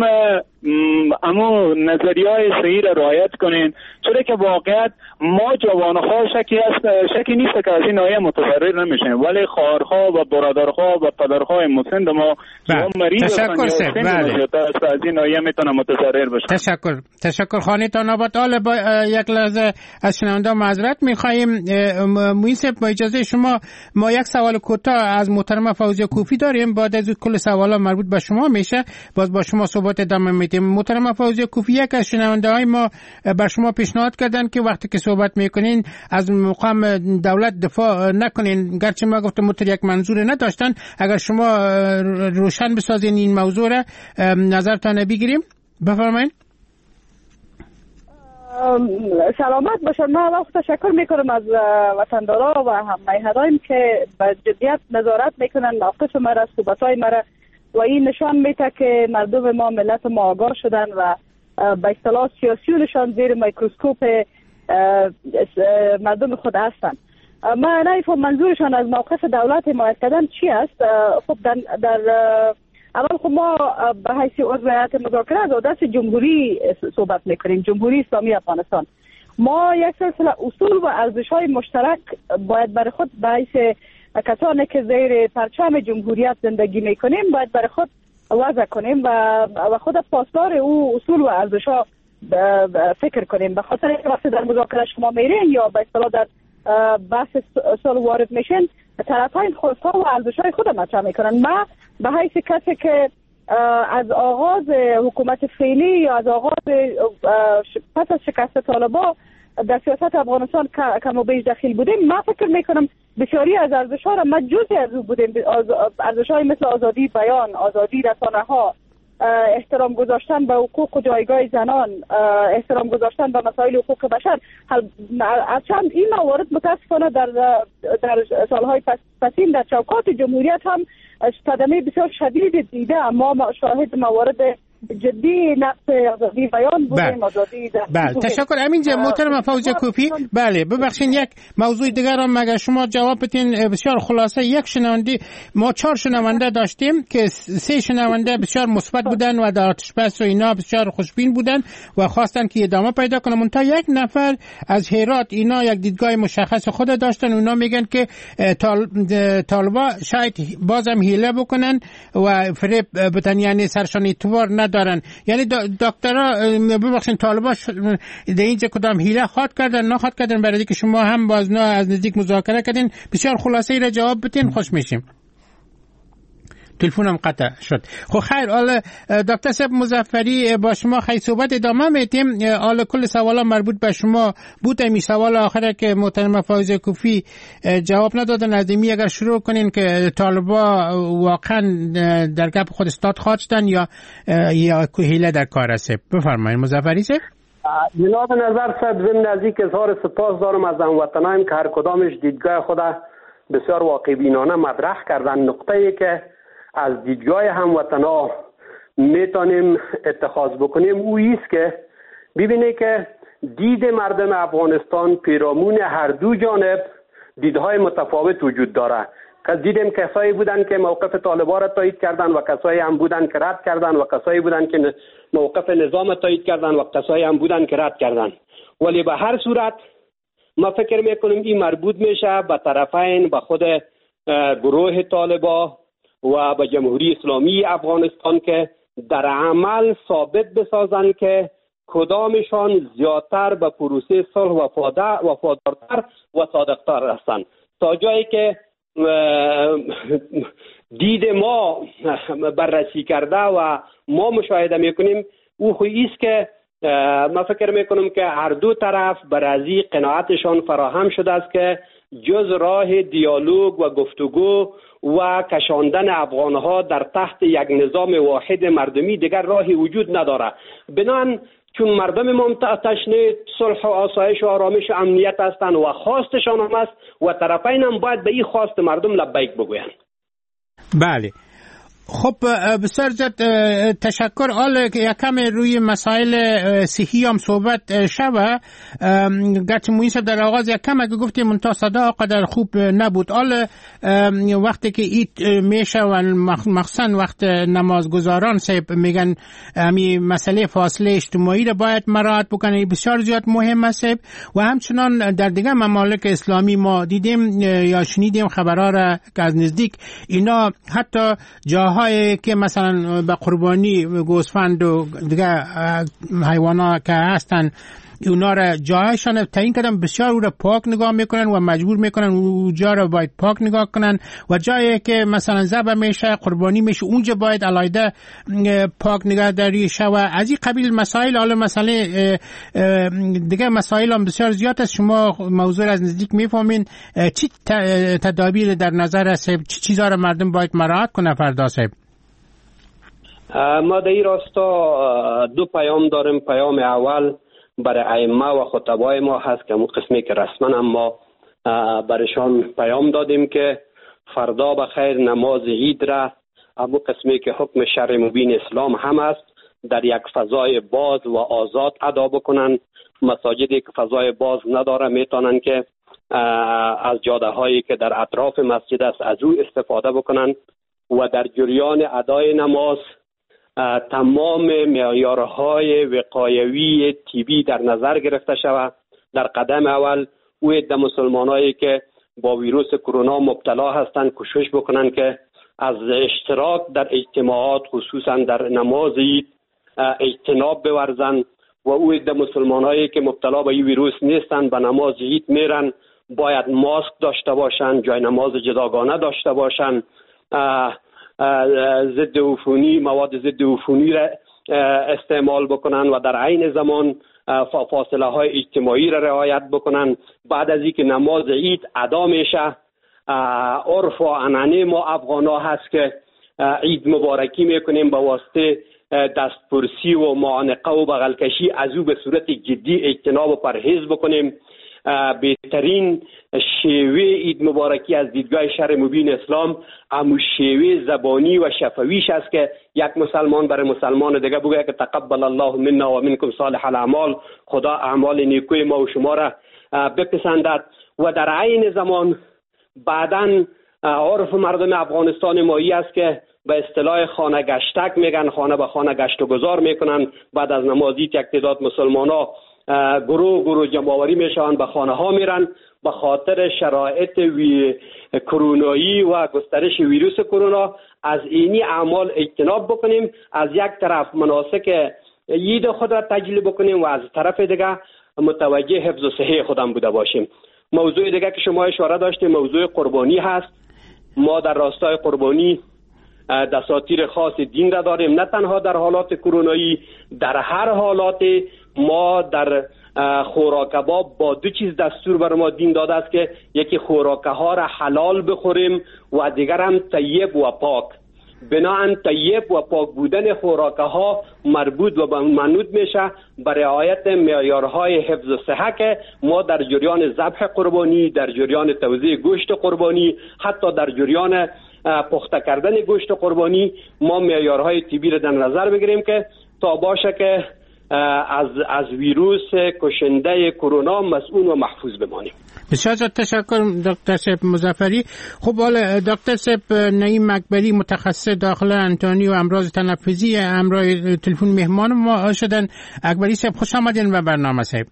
امو نظریه‌های صحیح را رعایت کنین، چرا که واقعیت ما جوانها شکی است شکی نیست که از این ناحیه متضرر نمیشن، ولی خواهرها و برادرها و پدرهای مسن ما مریض تشکر سر بله از این ناحیه میتونه متضرر بشن. تشکر تشکر خانه تا نوبت. حالا با یک لحظه از شنونده معذرت میخواهیم. مویسه با اجازه شما ما یک سوال کوتاه از محترم فوزیه کوفی داریم، بعد از کل سوالا مربوط به شما میشه باز با شما صحبت ادامه میدیم. محترم فوزیه کوفی یک از شنونده های ما بر شما پیشنهاد کردن که وقتی که صحبت میکنین از مقام دولت دفاع نکنین، گرچه ما گفتم متر یک منظور نداشتن. اگر شما روشن بسازین این موضوع را نظرتان بگیریم. بفرمایید. سلامت باشن. من وقت تشکر میکنم از وطندارا و هم میهدایم که به جدیت نظارت میکنن موقف مرا، صحبتهای مرا و این نشان میده که مردم ما ملت ما آگاه شدن و به اصطلاح سیاسیونشان زیر میکروسکوپ مردم خود هستند. من نمیفهم منظورشان از موقف دولت حمایت کردن چی است. خب در, در اول خب ما به حیث عضو هیئت مذاکره از دست جمهوری صحبت میکنیم، جمهوری اسلامی افغانستان. ما یک سلسله اصول و ارزش‌های مشترک باید برای خود به حیث کسانی که زیر پرچم جمهوریت زندگی میکنیم باید برای خود وضع کنیم و و خود پاسدار او اصول و ارزش‌ها فکر کنیم. به خاطر اینکه وقتی در مذاکره شما میرین یا به اصطلاح در بحث صلح وارد میشن، طرف‌ها این خواست‌ها و ارزش‌های خود مطرح میکنن. ما به حیث کسی که از آغاز حکومت فعلی یا از آغاز پس از شکست طالبان در سیاست افغانستان کم و بیش دخیل بودیم، من فکر میکنم بسیاری از ارزش‌ها را ما جزئی از او بودیم. ارزش‌های مثل آزادی بیان، آزادی رسانه‌ها، احترام گذاشتن به حقوق و جایگاه زنان، احترام گذاشتن به مسائل حقوق بشر. از چند این موارد متاسفانه در در سالهای پس پسین در چوکات جمهوریت هم صدمه بسیار شدید دیده. اما شاهد موارد جدی نقص آزادی بیان بودیم، آزادی بله. تشکر. امین جان محترم فوزیه کوفی. بله ببخشید یک موضوع دیگر هم مگر شما جواب بدین بسیار خلاصه. یک شنونده، ما چهار شنونده داشتیم که سه شنونده بسیار مثبت بودن و در آتش بس و اینا بسیار خوشبین بودن و خواستن که ادامه پیدا کنه. منتها یک نفر از هرات، اینا یک دیدگاه مشخص خود داشتن، اونا میگن که طالبا شاید بازم حیله بکنن و فریب بدن، یعنی سرشان اعتبار ندارن. یعنی دکترها ببخشید طالبا در اینجا کدام حیله خواد کردن نخواد کردن، برای که شما هم باز نه از نزدیک مذاکره کردین، بسیار خلاصه ای را جواب بدین خوش میشیم. تلفنم قطع شد. خب خیر، حالا دکتر صاحب مظفری با شما خیلی صحبت ادامه میدیم. حالا کل سوالا مربوط به شما بود. امی سوال آخره که محترم فوزیه کوفی جواب ندادن از امی اگر شروع کنین که طالبا واقعا در گپ خود استاد خواهد شدن یا یا حیله در کار است. بفرمایید مظفری صاحب. جناب نظر صاحب، ضمن نزدیک اظهار سپاس دارم از هموطنان که هر کدامش دیدگاه خود بسیار واقع بینانه مطرح کردن. نقطه‌ای که از دیدگاه هموطنا میتونیم اتخاذ بکنیم او ایست که ببینه که دید مردم افغانستان پیرامون هر دو جانب دیدهای متفاوت وجود داره. که دیدیم کسایی بودن که موقف طالبان را تایید کردن و کسایی هم بودن که رد کردن و کسایی بودن که موقف نظام تایید کردن و کسایی هم بودن که رد کردن. ولی به هر صورت ما فکر میکنیم این مربوط میشه به طرفین، به خود گروه طالبان و به جمهوری اسلامی افغانستان که در عمل ثابت بسازند که کدامشان زیادتر به پروسه صلح وفادارتر و صادقتر هستند، تا جایی که دید ما بررسی کرده و ما مشاهده میکنیم او خویی است که ما فکر میکنم که هر دو طرف برای قناعتشان فراهم شده است که جز راه دیالوگ و گفتگو و کشاندن افغانها در تحت یک نظام واحد مردمی دیگر راهی وجود نداره. بنابراین چون مردم ما تشنه صلح و آسایش و آرامش و امنیت هستند و خواستشان هم است و طرفین هم باید به این خواست مردم لبیک بگویند. بله. خب بسیار زیاد تشکر. حالا یکم روی مسائل صحی هم صحبت شوه. گرچه مویی صاحب در آغاز یکم اگه گفتیم منتها صدا قدر خوب نبود. حالا وقتی که ایت میشه و مخصوصا وقت نمازگزاران صاحب میگن همی مسئله فاصله اجتماعی رو باید مراعات بکنه، بسیار زیاد مهم است. و همچنان در دیگه ممالک اسلامی ما دیدیم یا شنیدیم خبرها را که از نزدیک اینا حتی جاهای که مثلا به قربانی گوسفند و دیگه حیوانات که هستن اونا را جایشان تعیین کردن، بسیار او را پاک نگاه میکنن و مجبور میکنن او جا را باید پاک نگاه کنن و جایی که مثلا ذبح میشه قربانی میشه اونجا باید علایده پاک نگهداری شوه. از این قبیل مسائل. حالا مسئله دیگه مسائل هم بسیار زیاد است، شما موضوع از نزدیک میفهمین. چی تدابیر در نظر است؟ چی چیزا را مردم باید مراعات کنه فردا صاحب؟ ما در این راستا دو پیام داریم. پیام اول برای ائمه و خطبای ما هست که اون قسمی که رسما ما برشان پیام دادیم که فردا بخیر نماز عید را اون قسمی که حکم شرع مبین اسلام هم است در یک فضای باز و آزاد ادا بکنن. مساجدی که فضای باز نداره میتونن که از جاده هایی که در اطراف مسجد است از او استفاده بکنن و در جریان ادای نماز تمام معیارهای وقایوی طبی در نظر گرفته شود. در قدم اول او عده مسلمانایی که با ویروس کرونا مبتلا هستند کوشش بکنن که از اشتراک در اجتماعات خصوصا در نماز عید اجتناب بورزن و او عده مسلمانایی که مبتلا به این ویروس نیستند به نماز عید میرن باید ماسک داشته باشند، جای نماز جداگانه داشته باشند، ضد عفونی مواد ضد عفونی را استعمال بکنن و در عین زمان فاصله های اجتماعی را رعایت بکنن. بعد از اینکه نماز عید ادا میشه عرف و عنعنه ما افغانا هست که عید مبارکی میکنیم به واسطه دستپرسی و معانقه و بغلکشی، از او به صورت جدی اجتناب و پرهیز بکنیم. بهترین شیوه عید مبارکی از دیدگاه شرع مبین اسلام همون شیوه زبانی و شفویش است که یک مسلمان برای مسلمان دیگه بگه که تقبل الله منا و منکم صالح الاعمال، خدا اعمال نیکوی ما و شما را بپسندد. و در عین زمان بعداً عرف مردم افغانستان مایی است که به اصطلاح خانه گشتک میگن، خانه به خانه گشت و گذار میکنن. بعد از نماز عید یک تعداد مسلمان ها گروه گروه جمع‌آوری میشن، به خانه ها میرن. به خاطر شرایط وی کرونایی و گسترش ویروس کرونا از اینی اعمال اجتناب بکنیم. از یک طرف مناسک عید خود را تجلیل بکنیم و از طرف دیگه متوجه حفظ و صحه خودم بوده باشیم. موضوع دیگه که شما اشاره داشتیم موضوع قربانی هست. ما در راستای قربانی دساتیر خاص دین را داریم، نه تنها در حالات کرونایی، در هر حالات ما در خوراک کباب با دو چیز دستور بر ما دین داده است که یکی خوراک ها را حلال بخوریم و دیگر هم طیب و پاک. بناهن طیب و پاک بودن خوراک ها مربوط و منوط میشه به رعایت معیارهای حفظ و صحت که ما در جریان ذبح قربانی، در جریان توزیع گوشت قربانی، حتی در جریان پخته کردن گوشت قربانی ما معیارهای طبی را در نظر بگیریم که تا باشه که از از ویروس کشنده کرونا مسئول و محفوظ بمانیم. بسیار تشکر دکتر سیب مظفری. خب حالا دکتر سیب نعیم مقبری متخصص داخل انتانی و امراض تنفسی همراه تلفن مهمان ما شدن. اکبری سیب خوش آمدین به برنامه سیب.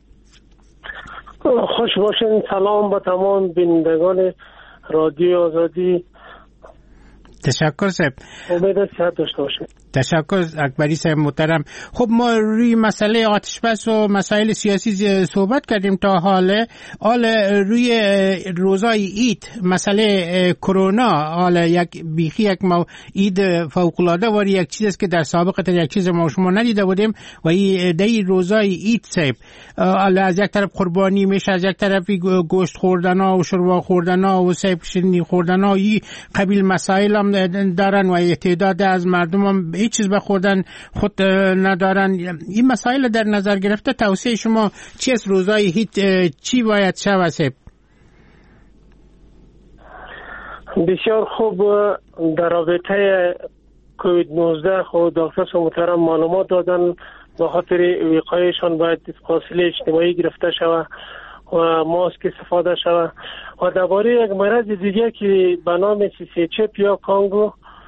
خوش باشین. سلام به تمام بینندگان رادیو آزادی. تشکر صاحب. امید صحت داشته باشید. تشکر اکبری صاحب محترم. خب ما روی مسئله آتش بس و مسائل سیاسی صحبت کردیم تا حاله. حال روی روزای عید مسئله کرونا، حال یک بیخی یک مو عید فوق العاده واری یک چیز است که در سابق تر یک چیز ما شما ندیده بودیم و این دی روزای عید صاحب حالا از یک طرف قربانی میشه، از یک طرف گوشت خوردنا و شوربا خوردنا و صاحب شیرینی خوردنا، این قبیل مسائل هم دارن و تعداد از مردم هم هیچ چیز بخوردن خود ندارن. این مسائل در نظر گرفته توصیه شما چی است؟ روزای هیچ چی باید شود؟ بسیار خوب. در رابطه کووید نوزده خود دکتر محترم معلومات دادن. به خاطر وقایشان باید فاصله اجتماعی گرفته شود و ماسک استفاده شود. و درباره یک مرض دیگه که به نام سیسیچپ یا کانگو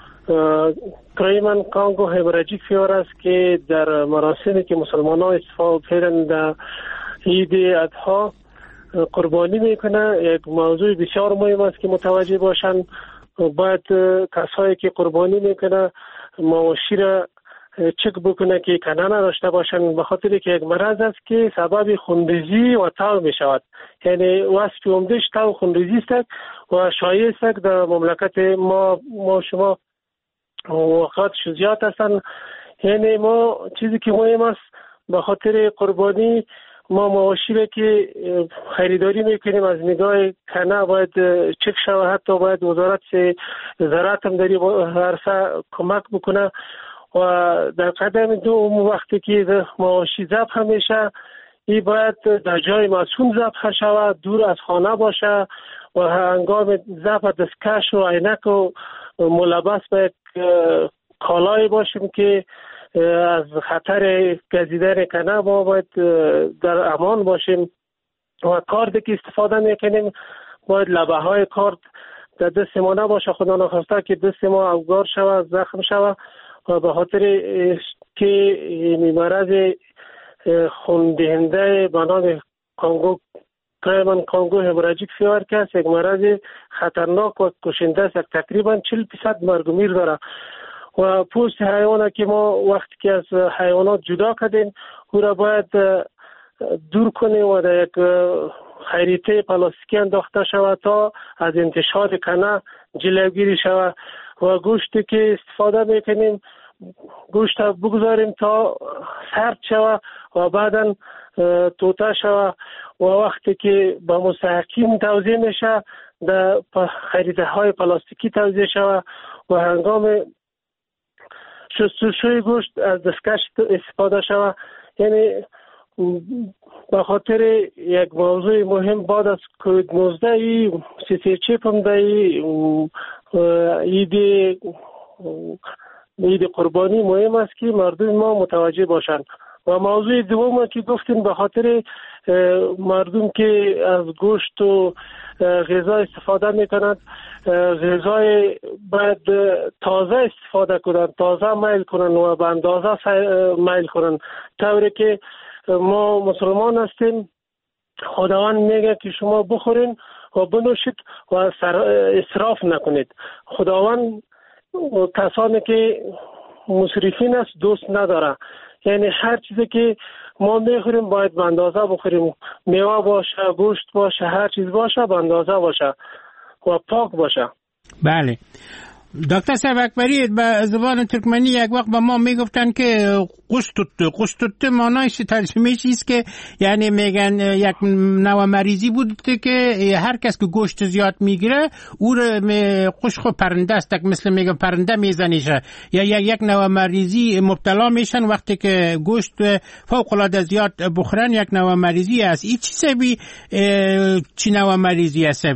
کرایمن کانگو همراژیک فیور است که در مراسمی که مسلمان ها استفاده کردن در عید اضحی قربانی میکنه، یک موضوع بسیار مهم است که متوجه باشن. باید کسایی که قربانی میکنه مواشی را چک بکنه که کنه نداشته باشن، به خاطر که یک مرض است که سبب خونریزی و تاو می شود. یعنی وصف عمدهش تاو خونریزی است و شایع است در مملکت ما ما شما وقت زیاد هستن. یعنی ما چیزی که مهم است به خاطر قربانی ما مواشی را که خریداری میکنیم از نگاه کنه باید چک شود. حتی باید وزارت زراعت هم در این عرصه کمک بکنه و در قدم دوم وقتی که مواشی ذبح میشه این باید در جای مسکون ذبح شود، دور از خانه باشه و هنگام ذبح دستکش و عینک و ملبس به کالای باشیم که از خطر گزیدن کنه ما باید در امان باشیم. و کارد که استفاده میکنیم باید لبه های کارد در دست ما نباشه، خدا نخواسته که دست ما افگار شود، زخم شود. و به خاطر که این مرض خوندهنده به نام کانگو کرایمن کانگو همراژیک فیور که است، یک مرض خطرناک و کشنده است، تقریبا چهل درصد مرگ و میر داره. و پوست حیوانات که ما وقتی که از حیوانات جدا کردیم او را باید دور کنیم و در یک خریطه پلاستیکی انداخته شود تا از انتشار کنه جلوگیری شود. و گوشتی که استفاده میکنیم گوشت بگذاریم تا سرد شود و بعدا توته شود و وقتی که به مستحکم توزیع میشه در خریطه های پلاستیکی توزیع شود و هنگام شستشوی گوشت از دستکش استفاده شود. یعنی به خاطر یک موضوع مهم بعد از کووید نوزده ای سی سی چیپ هم در ایده ایده قربانی مهم است که مردم ما متوجه باشند. و موضوع دوم که گفتیم به خاطر مردم که از گوشت و غذا استفاده میکنند، غذای باید تازه استفاده کنند، تازه میل کنند و به اندازه میل کنند، طوری که ما مسلمان هستیم. خداوند میگه که شما بخورین و بنوشید و اسراف نکنید. خداوند کسانی که مسرفین است دوست نداره، یعنی هر چیزی که ما میخوریم باید به اندازه بخوریم، میوه باشه، گوشت باشه، هر چیز باشه به اندازه باشه و پاک باشه. بله دکتر صاحب اکبری، به زبان ترکمنی یک وقت به ما میگفتن که قوش توته. قوش توته معنایش ترجمه چیست که یعنی میگن یک نوع مریضی بوده که هر کس که گوشت زیاد میگیره او رو قوش خو پرنده است، مثل میگه پرنده میزنیشه، یا یک نوع مریضی مبتلا میشن وقتی که گوشت فوق العاده زیاد بخورن. یک نوع مریضی است. این چی سبی چی نوع مریضی است؟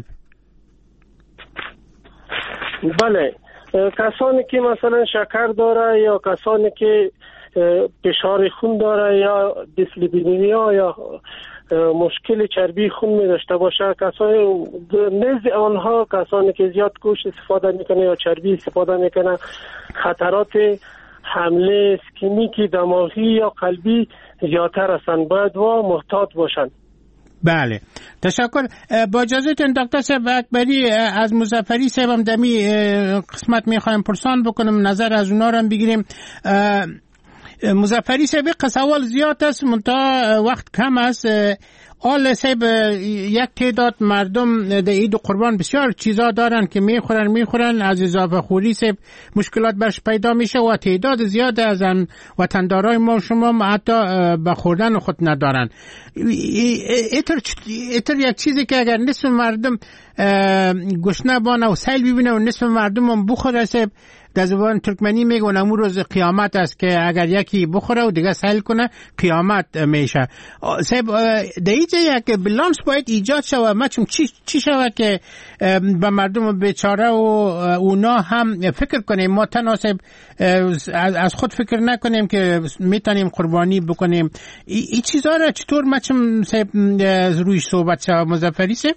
بله، کسانی که مثلا شکر داره یا کسانی که فشار خون داره یا دیسلیپیدمیا یا مشکل چربی خون می داشته باشه، کسانی نزد آنها کسانی که زیاد گوشت استفاده میکنه یا چربی استفاده میکنه خطرات حمله اسکمیک دماغی یا قلبی زیادتر هستند، باید و محتاط باشند. بله تشکر. با اجازهتون دکتر صاحب اکبری، از مظفری صاحبم دمی قسمت میخوایم پرسان بکنم، نظر از اونا رو هم بگیریم. مظفری صاحب سوال زیاد است منتها وقت کم است. آل صاحب یک تعداد مردم در عید قربان بسیار چیزا دارن که میخورن میخورن از اضافه خوری صاحب مشکلات برش پیدا میشه و تعداد زیاد از وطندارای ما شما حتی به خوردن خود ندارن. ایتر ایتر یک چیزی که اگر نصف مردم گشنه بانه و سیل ببینه و نصف مردم هم بخوره صاحب، در زبان ترکمنی میگن امو روز قیامت است که اگر یکی بخوره و دیگه سیل کنه قیامت میشه. صاحب در اینجا یک بلانس باید ایجاد شود. ما چون چی, چی شود که به مردم بیچاره و اونا هم فکر کنیم، ما تنها صاحب از خود فکر نکنیم که میتونیم قربانی بکنیم. این چیزا را چطور ما چون صاحب رویش صحبت شود مظفری صاحب؟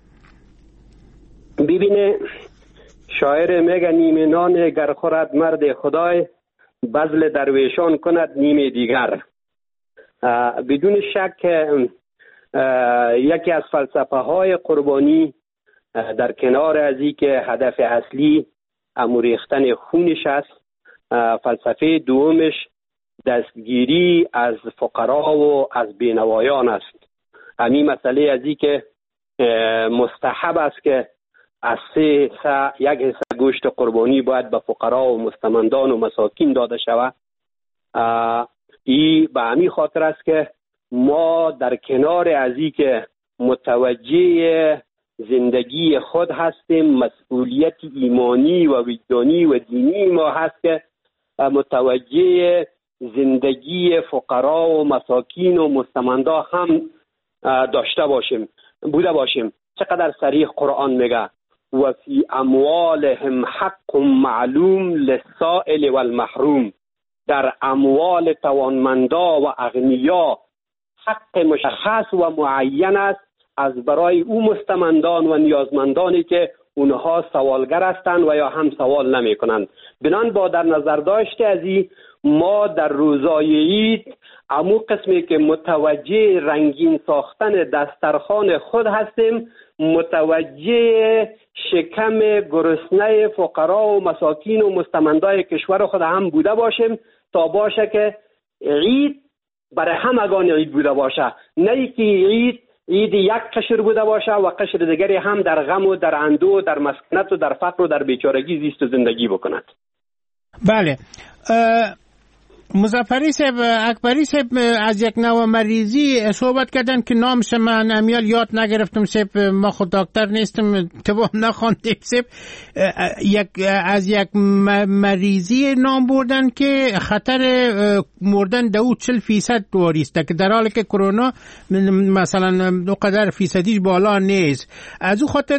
ببینه شاعر میگه نیمه نان گر خورد مرد خدای، بذل درویشان کند نیمه دیگر. بدون شک یکی از فلسفه های قربانی در کنار از این که هدف اصلی اموریختن خونش است، فلسفه دومش دستگیری از فقرا و از بینوایان است. همین مسئله از این که مستحب است که از سه سه یک حصه گوشت قربانی باید به فقرا و مستمندان و مساکین داده شود. این به همین خاطر است که ما در کنار از این که متوجه زندگی خود هستیم، مسئولیت ایمانی و وجدانی و دینی ما هست که متوجه زندگی فقرا و مساکین و مستمندا هم داشته باشیم بوده باشیم. چقدر صریح قرآن میگه و فی اموالهم حق معلوم للسائل والمحروم. در اموال توانمندا و اغنیا حق مشخص و معین است از برای او مستمندان و نیازمندانی که اونها سوالگر هستند و یا هم سوال نمی کنند. بنان با در نظر داشته از این ما در روزای عید امو قسمی که متوجه رنگین ساختن دسترخوان خود هستیم، متوجه شکم گرسنه فقرا و مساکین و مستمندای کشور خود هم بوده باشیم تا باشه که عید برای همگان عید بوده باشه، نه اینکه عید عید یک قشر بوده باشه و قشر دیگری هم در غم و در اندوه و در مسکنت و در فقر و در بیچارگی زیست و زندگی بکند. بله مظفری صاحب، اکبری صاحب از یک نوع مریضی صحبت کردن که نامش من امیال یاد نگرفتم صاحب، ما خود دکتر نیستم تبا نخواندیم صاحب. یک از یک مریضی نام بردن که خطر مردن دو چل فیصد واریسته، که در حالی که کرونا مثلا دو قدر فیصدیش بالا نیست. از او خاطر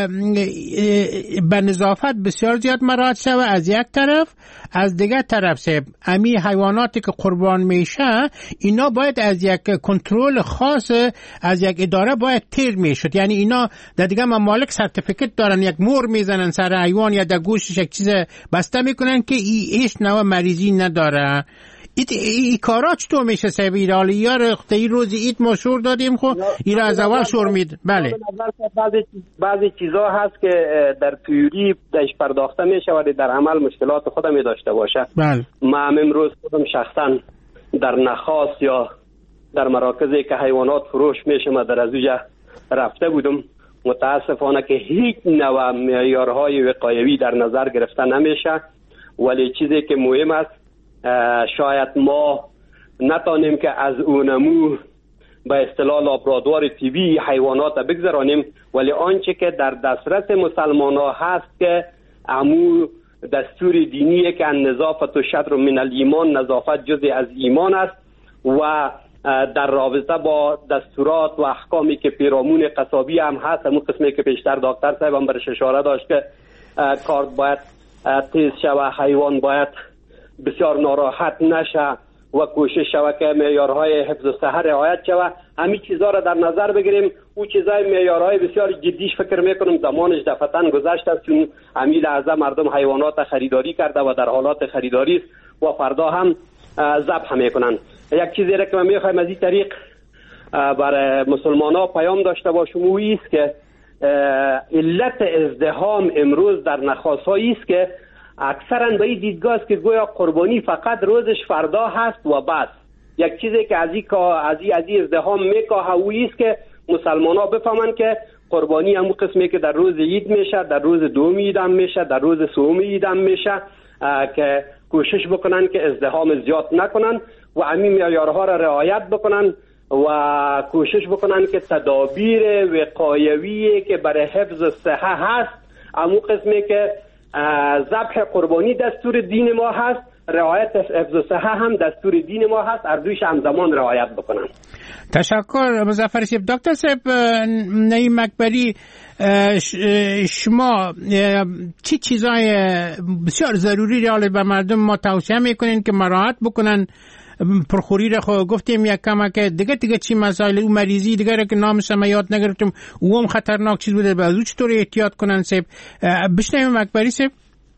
به نظافت بسیار زیاد مراعات شوه از یک طرف، از دیگر طرف صاحب امی حیواناتی که قربان میشه اینا باید از یک کنترل خاص از یک اداره باید تیر میشد. یعنی اینا در دیگه ممالک سرتیفیکت دارن، یک مور میزنن سر حیوان یا در گوشش یک چیز بسته میکنن که ای هیچ نوع مریضی نداره. ایت ای کارا چطور میشه صاحب؟ ایرالی یا رخته ای روزی ایت ما شور دادیم خب ایرا از اول شور مید. بله بعضی بعضی چیزا هست که در تئوری داش پرداخته میشه ولی در عمل مشکلات خودم می داشته باشه. بله من امروز خودم شخصا در نخاس یا در مراکزی که حیوانات فروش میشه ما در ازوجه رفته بودم. متاسفانه که هیچ نوع معیارهای وقایوی در نظر گرفته نمیشه، ولی چیزی که مهم است شاید ما نتانیم که از اونمو به اصطلاح لابرادوار طبی حیوانات بگذرانیم، ولی آنچه که در دسترس مسلمان ها هست که امو دستور دینیه که نظافت و شطر من الایمان، نظافت جزء از ایمان است و در رابطه با دستورات و احکامی که پیرامون قصابی هم هست، همون قسمی که پیشتر دکتر صاحب هم برش اشاره داشت که کارد باید تیز شوه، حیوان باید بسیار ناراحت نشه و کوشش شوه که معیارهای حفظ الصحه رعایت شوه. همین چیزا را در نظر بگیریم. او چیزای معیارهای بسیار جدیش فکر میکنم زمانش دفعتاً گذشته است، چون امیل اعظم مردم حیوانات خریداری کرده و در حالات خریداری است و فردا هم ذبح میکنن. یک چیزی را که من میخوایم از این طریق برای مسلمان ها پیام داشته باشم او است که علت ازدحام امروز در نخاسایی است که اکثرا به این دیدگاه است که گویا قربانی فقط روزش فردا هست و بس. یک چیزی که از این از این از این ازدحام میکاه او است که مسلمان ها بفهمن که قربانی همون قسمی که در روز عید میشه، در روز دوم عید هم میشه، در روز سوم عید هم میشه، که کوشش بکنن که ازدحام زیاد نکنن و همین معیارها را رعایت بکنن و کوشش بکنن که تدابیر وقایوی که برای حفظ صحه هست، همون قسمی که ذبح قربانی دستور دین ما هست، رعایت حفظ صحه هم دستور دین ما هست، اردویش همزمان رعایت بکنن. تشکر مظفر صاحب. دکتر صاحب نعیم اکبری، شما چی چیزای بسیار ضروری را به مردم ما توصیه میکنین که مراعات بکنن؟ پرخوری را خود گفتیم یک کمه که دیگه دیگه چی مسائل او مریضی دیگه را که نامش ما یاد نگرفتم او هم خطرناک چیز بوده، بعضو چطور احتیاط کنن صاحب؟ بشنویم اکبری صاحب.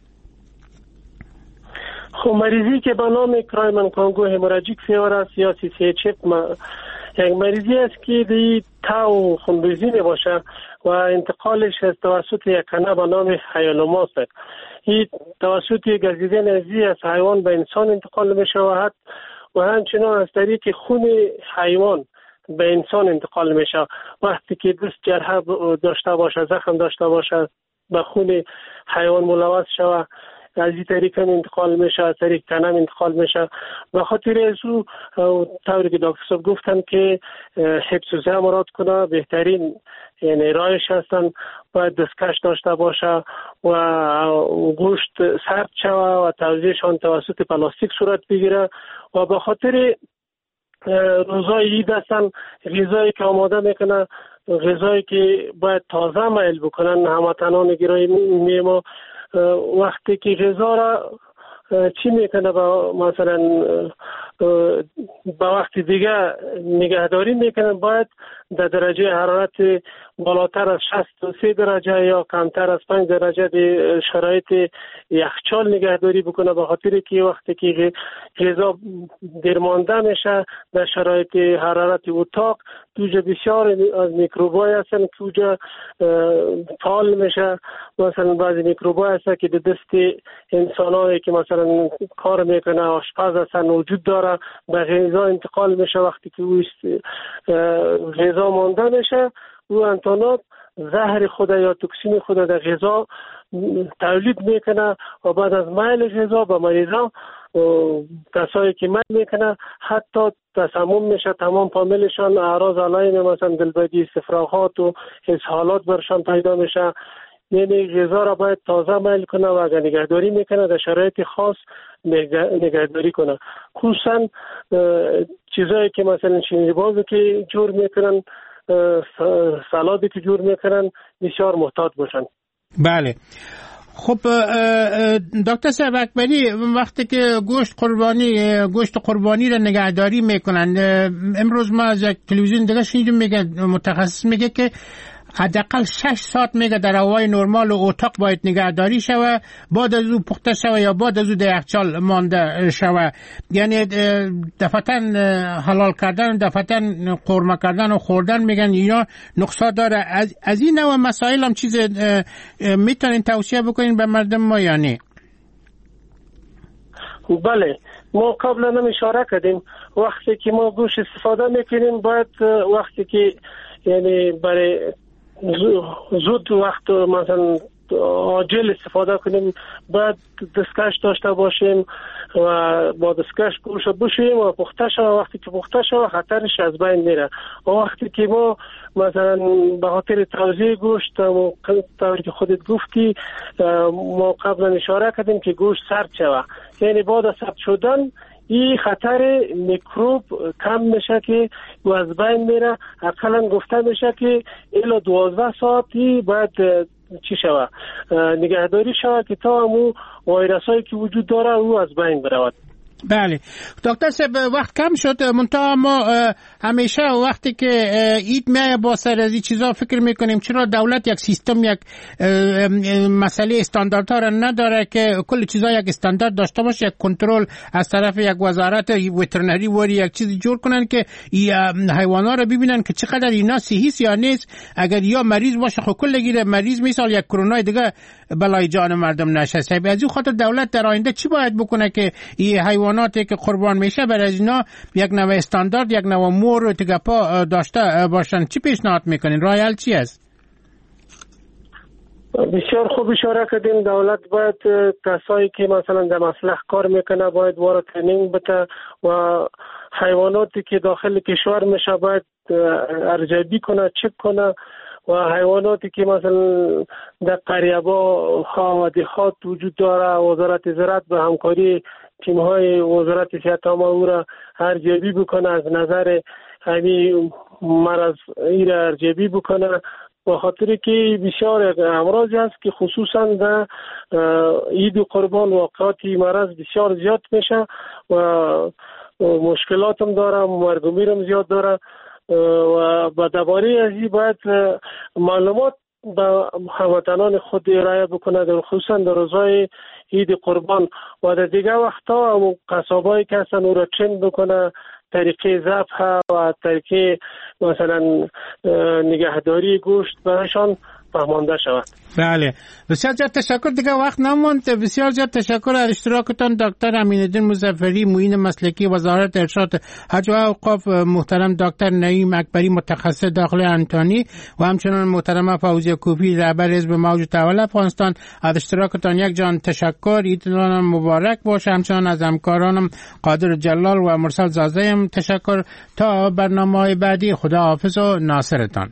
خب مریضی که به نام کرایمن کانگو هموراژیک فیور است یا سی سی اچ اف یک مریضی است که دی تاو خونریزی می باشه و انتقالش از توسط یک کنه به نام هیانوماس است. این توسط گزیدن ازی از حیوان به انسان انتقال می شود و همچنان از طریق خون حیوان به انسان انتقال می شود. وقتی که دست جرحه داشته باشه، زخم داشته باشه، به خون حیوان ملوث شود، از این طریق انتقال میشه، از طریق تنم انتقال میشه. به خاطر از او طوری که دکتر صاحب گفتن که حفظ الصحه مراد کنه، بهترین یعنی رایش هستن باید دستکش داشته باشه و گوشت سرد شوه و توزیعشان توسط پلاستیک صورت بگیره و به خاطر روزای عید هستن غذایی که آماده میکنه، غذایی که باید تازه میل بکنن هموطنان گرامی ما. وقتی که غذا را چی میکنه با مثلا با وقت دیگه نگهداری میکنن، باید در درجه حرارت بالاتر از شصت و سه درجه یا کمتر از پنج درجه در شرایط یخچال نگهداری بکنه، به خاطر که وقتی که غذا درمانده میشه در شرایط حرارت اتاق توجه بسیار از میکروبای هستن که توجه فعال میشه. مثلا بعضی میکروبای هستن که در دست انسانایی که مثلا کار میکنه آشپز هستن وجود داره، به غذا انتقال میشه. وقتی که او غذا مانده میشه او انتانات زهر خود یا توکسین خود در غذا تولید میکنه و بعد از میل غذا به مریضا کسایی که من میکنه حتی تسمم میشه تمام فامیلشان اعراض علایم مثلا دلبگی استفراغات و اسهالات برشان پیدا میشه. یعنی غذا را باید تازه میل کنه و اگر نگهداری میکنه در شرایط خاص نگهداری کنه، خصوصا چیزایی که مثلا شیرینی بازی که جور میکنن، سلادی که جور میکنن بسیار محتاط باشن. بله. خب دکتر صاحب اکبری، وقتی که گوشت قربانی گوشت قربانی را نگهداری میکنن، امروز ما از یک تلویزیون دیگه شنیدیم میگه متخصص میگه که حداقل شش ساعت میگه در هوای نرمال و اتاق باید نگهداری شوه، بعد از او پخته شوه یا بعد از او در یخچال مانده شوه. یعنی دفعتاً حلال کردن، دفعتاً قورمه کردن و خوردن میگن اینا نقصا داره. از, از این نوع مسائل هم چیز میتونین توصیه بکنین به مردم ما یا نه؟ بله، ما قبلا هم اشاره کردیم وقتی که ما گوشت استفاده میکنیم باید وقتی که یعنی برای زود وقت مثلا عاجل استفاده کنیم باید دستکش داشته باشیم و با دستکش گوشت بشوییم و پخته شوه. وقتی که پخته شوه خطرش از بین میره. و وقتی که ما مثلا به خاطر توزیع گوشت و طوری که خودت گفتی ما قبلا اشاره کردیم که گوشت سرد شوه، یعنی بعد از سرد شدن این خطر میکروب کم میشه که و از بین میره. اقلا گفته میشه که الا دوازده ساعتی باید چی شوه نگهداری شوه که تا همون ویروس هایی که وجود داره او از بین برود. بله دکتر صاحب، وقت کم شد، منتها ما همیشه وقتی که عید میایه با سر از این چیزا فکر میکنیم چرا دولت یک سیستم یک مسئله استانداردها را نداره که کل چیزا یک استاندارد داشته باشه، یک کنترل از طرف یک وزارت وترنری وری یک چیزی جور کنن که حیوانا را ببینن که چقدر اینا صحیح یا نیست. اگر یا مریض باشه خب کل گیره مریض مثال یک کرونا دیگه بلای جان مردم نشه. از این خاطر دولت در آینده چی باید بکنه که این حیواناتی که قربان میشه برای از اینا یک نوع استاندارد، یک نوع مور و تگپا داشته باشن؟ چی پیشنهاد میکنین؟ راه حل چی است؟ بسیار خوب اشاره کردیم. دولت باید کسایی که مثلا در مصلح کار میکنه باید وارد ترینینگ بده و حیواناتی که داخل کشور میشه باید ارزیابی کنه، چک کنه و حیواناتی که مثلا در قریبا ها و دهات وجود داره وزارت زراعت به همکاری تیم‌های وزارت صحت عامه او را ارزیابی بکنه، از نظر همین مرض ای را ارزیابی بکنه، به خاطر که بسیار امراضی هست که خصوصا در عید و قربان واقعات مرض بسیار زیاد میشه و مشکلات هم داره، مرگ و میر هم زیاد داره و با درباره از این باید معلومات به هموطنان خود ارائه بکنه، در خصوصا در روزهای عید قربان و در دیگه وقتا و قصابایی که هستن او را چند بکنه، طریقه ذبح و طریقه مثلا نگهداری گوشت برایشان فهمانده شود. بله بسیار زیاد تشکر، دیگه وقت نماند. بسیار زیاد تشکر از اشتراکتان دکتر امین‌الدین مظفری، معین مسلکی وزارت ارشاد حج و اوقاف، محترم دکتر نعیم اکبری متخصص داخلی انتانی و همچنان محترم فوزیه کوفی رهبر حزب موج تحول افغانستان. از اشتراکتان یک جان تشکر، عیدتان مبارک باشه. همچنان از همکارانم قادر جلال و مرسل زازه هم تشکر. تا برنامه‌های بعدی خدا حافظ و ناصرتان.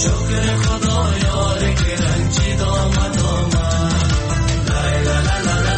La la la la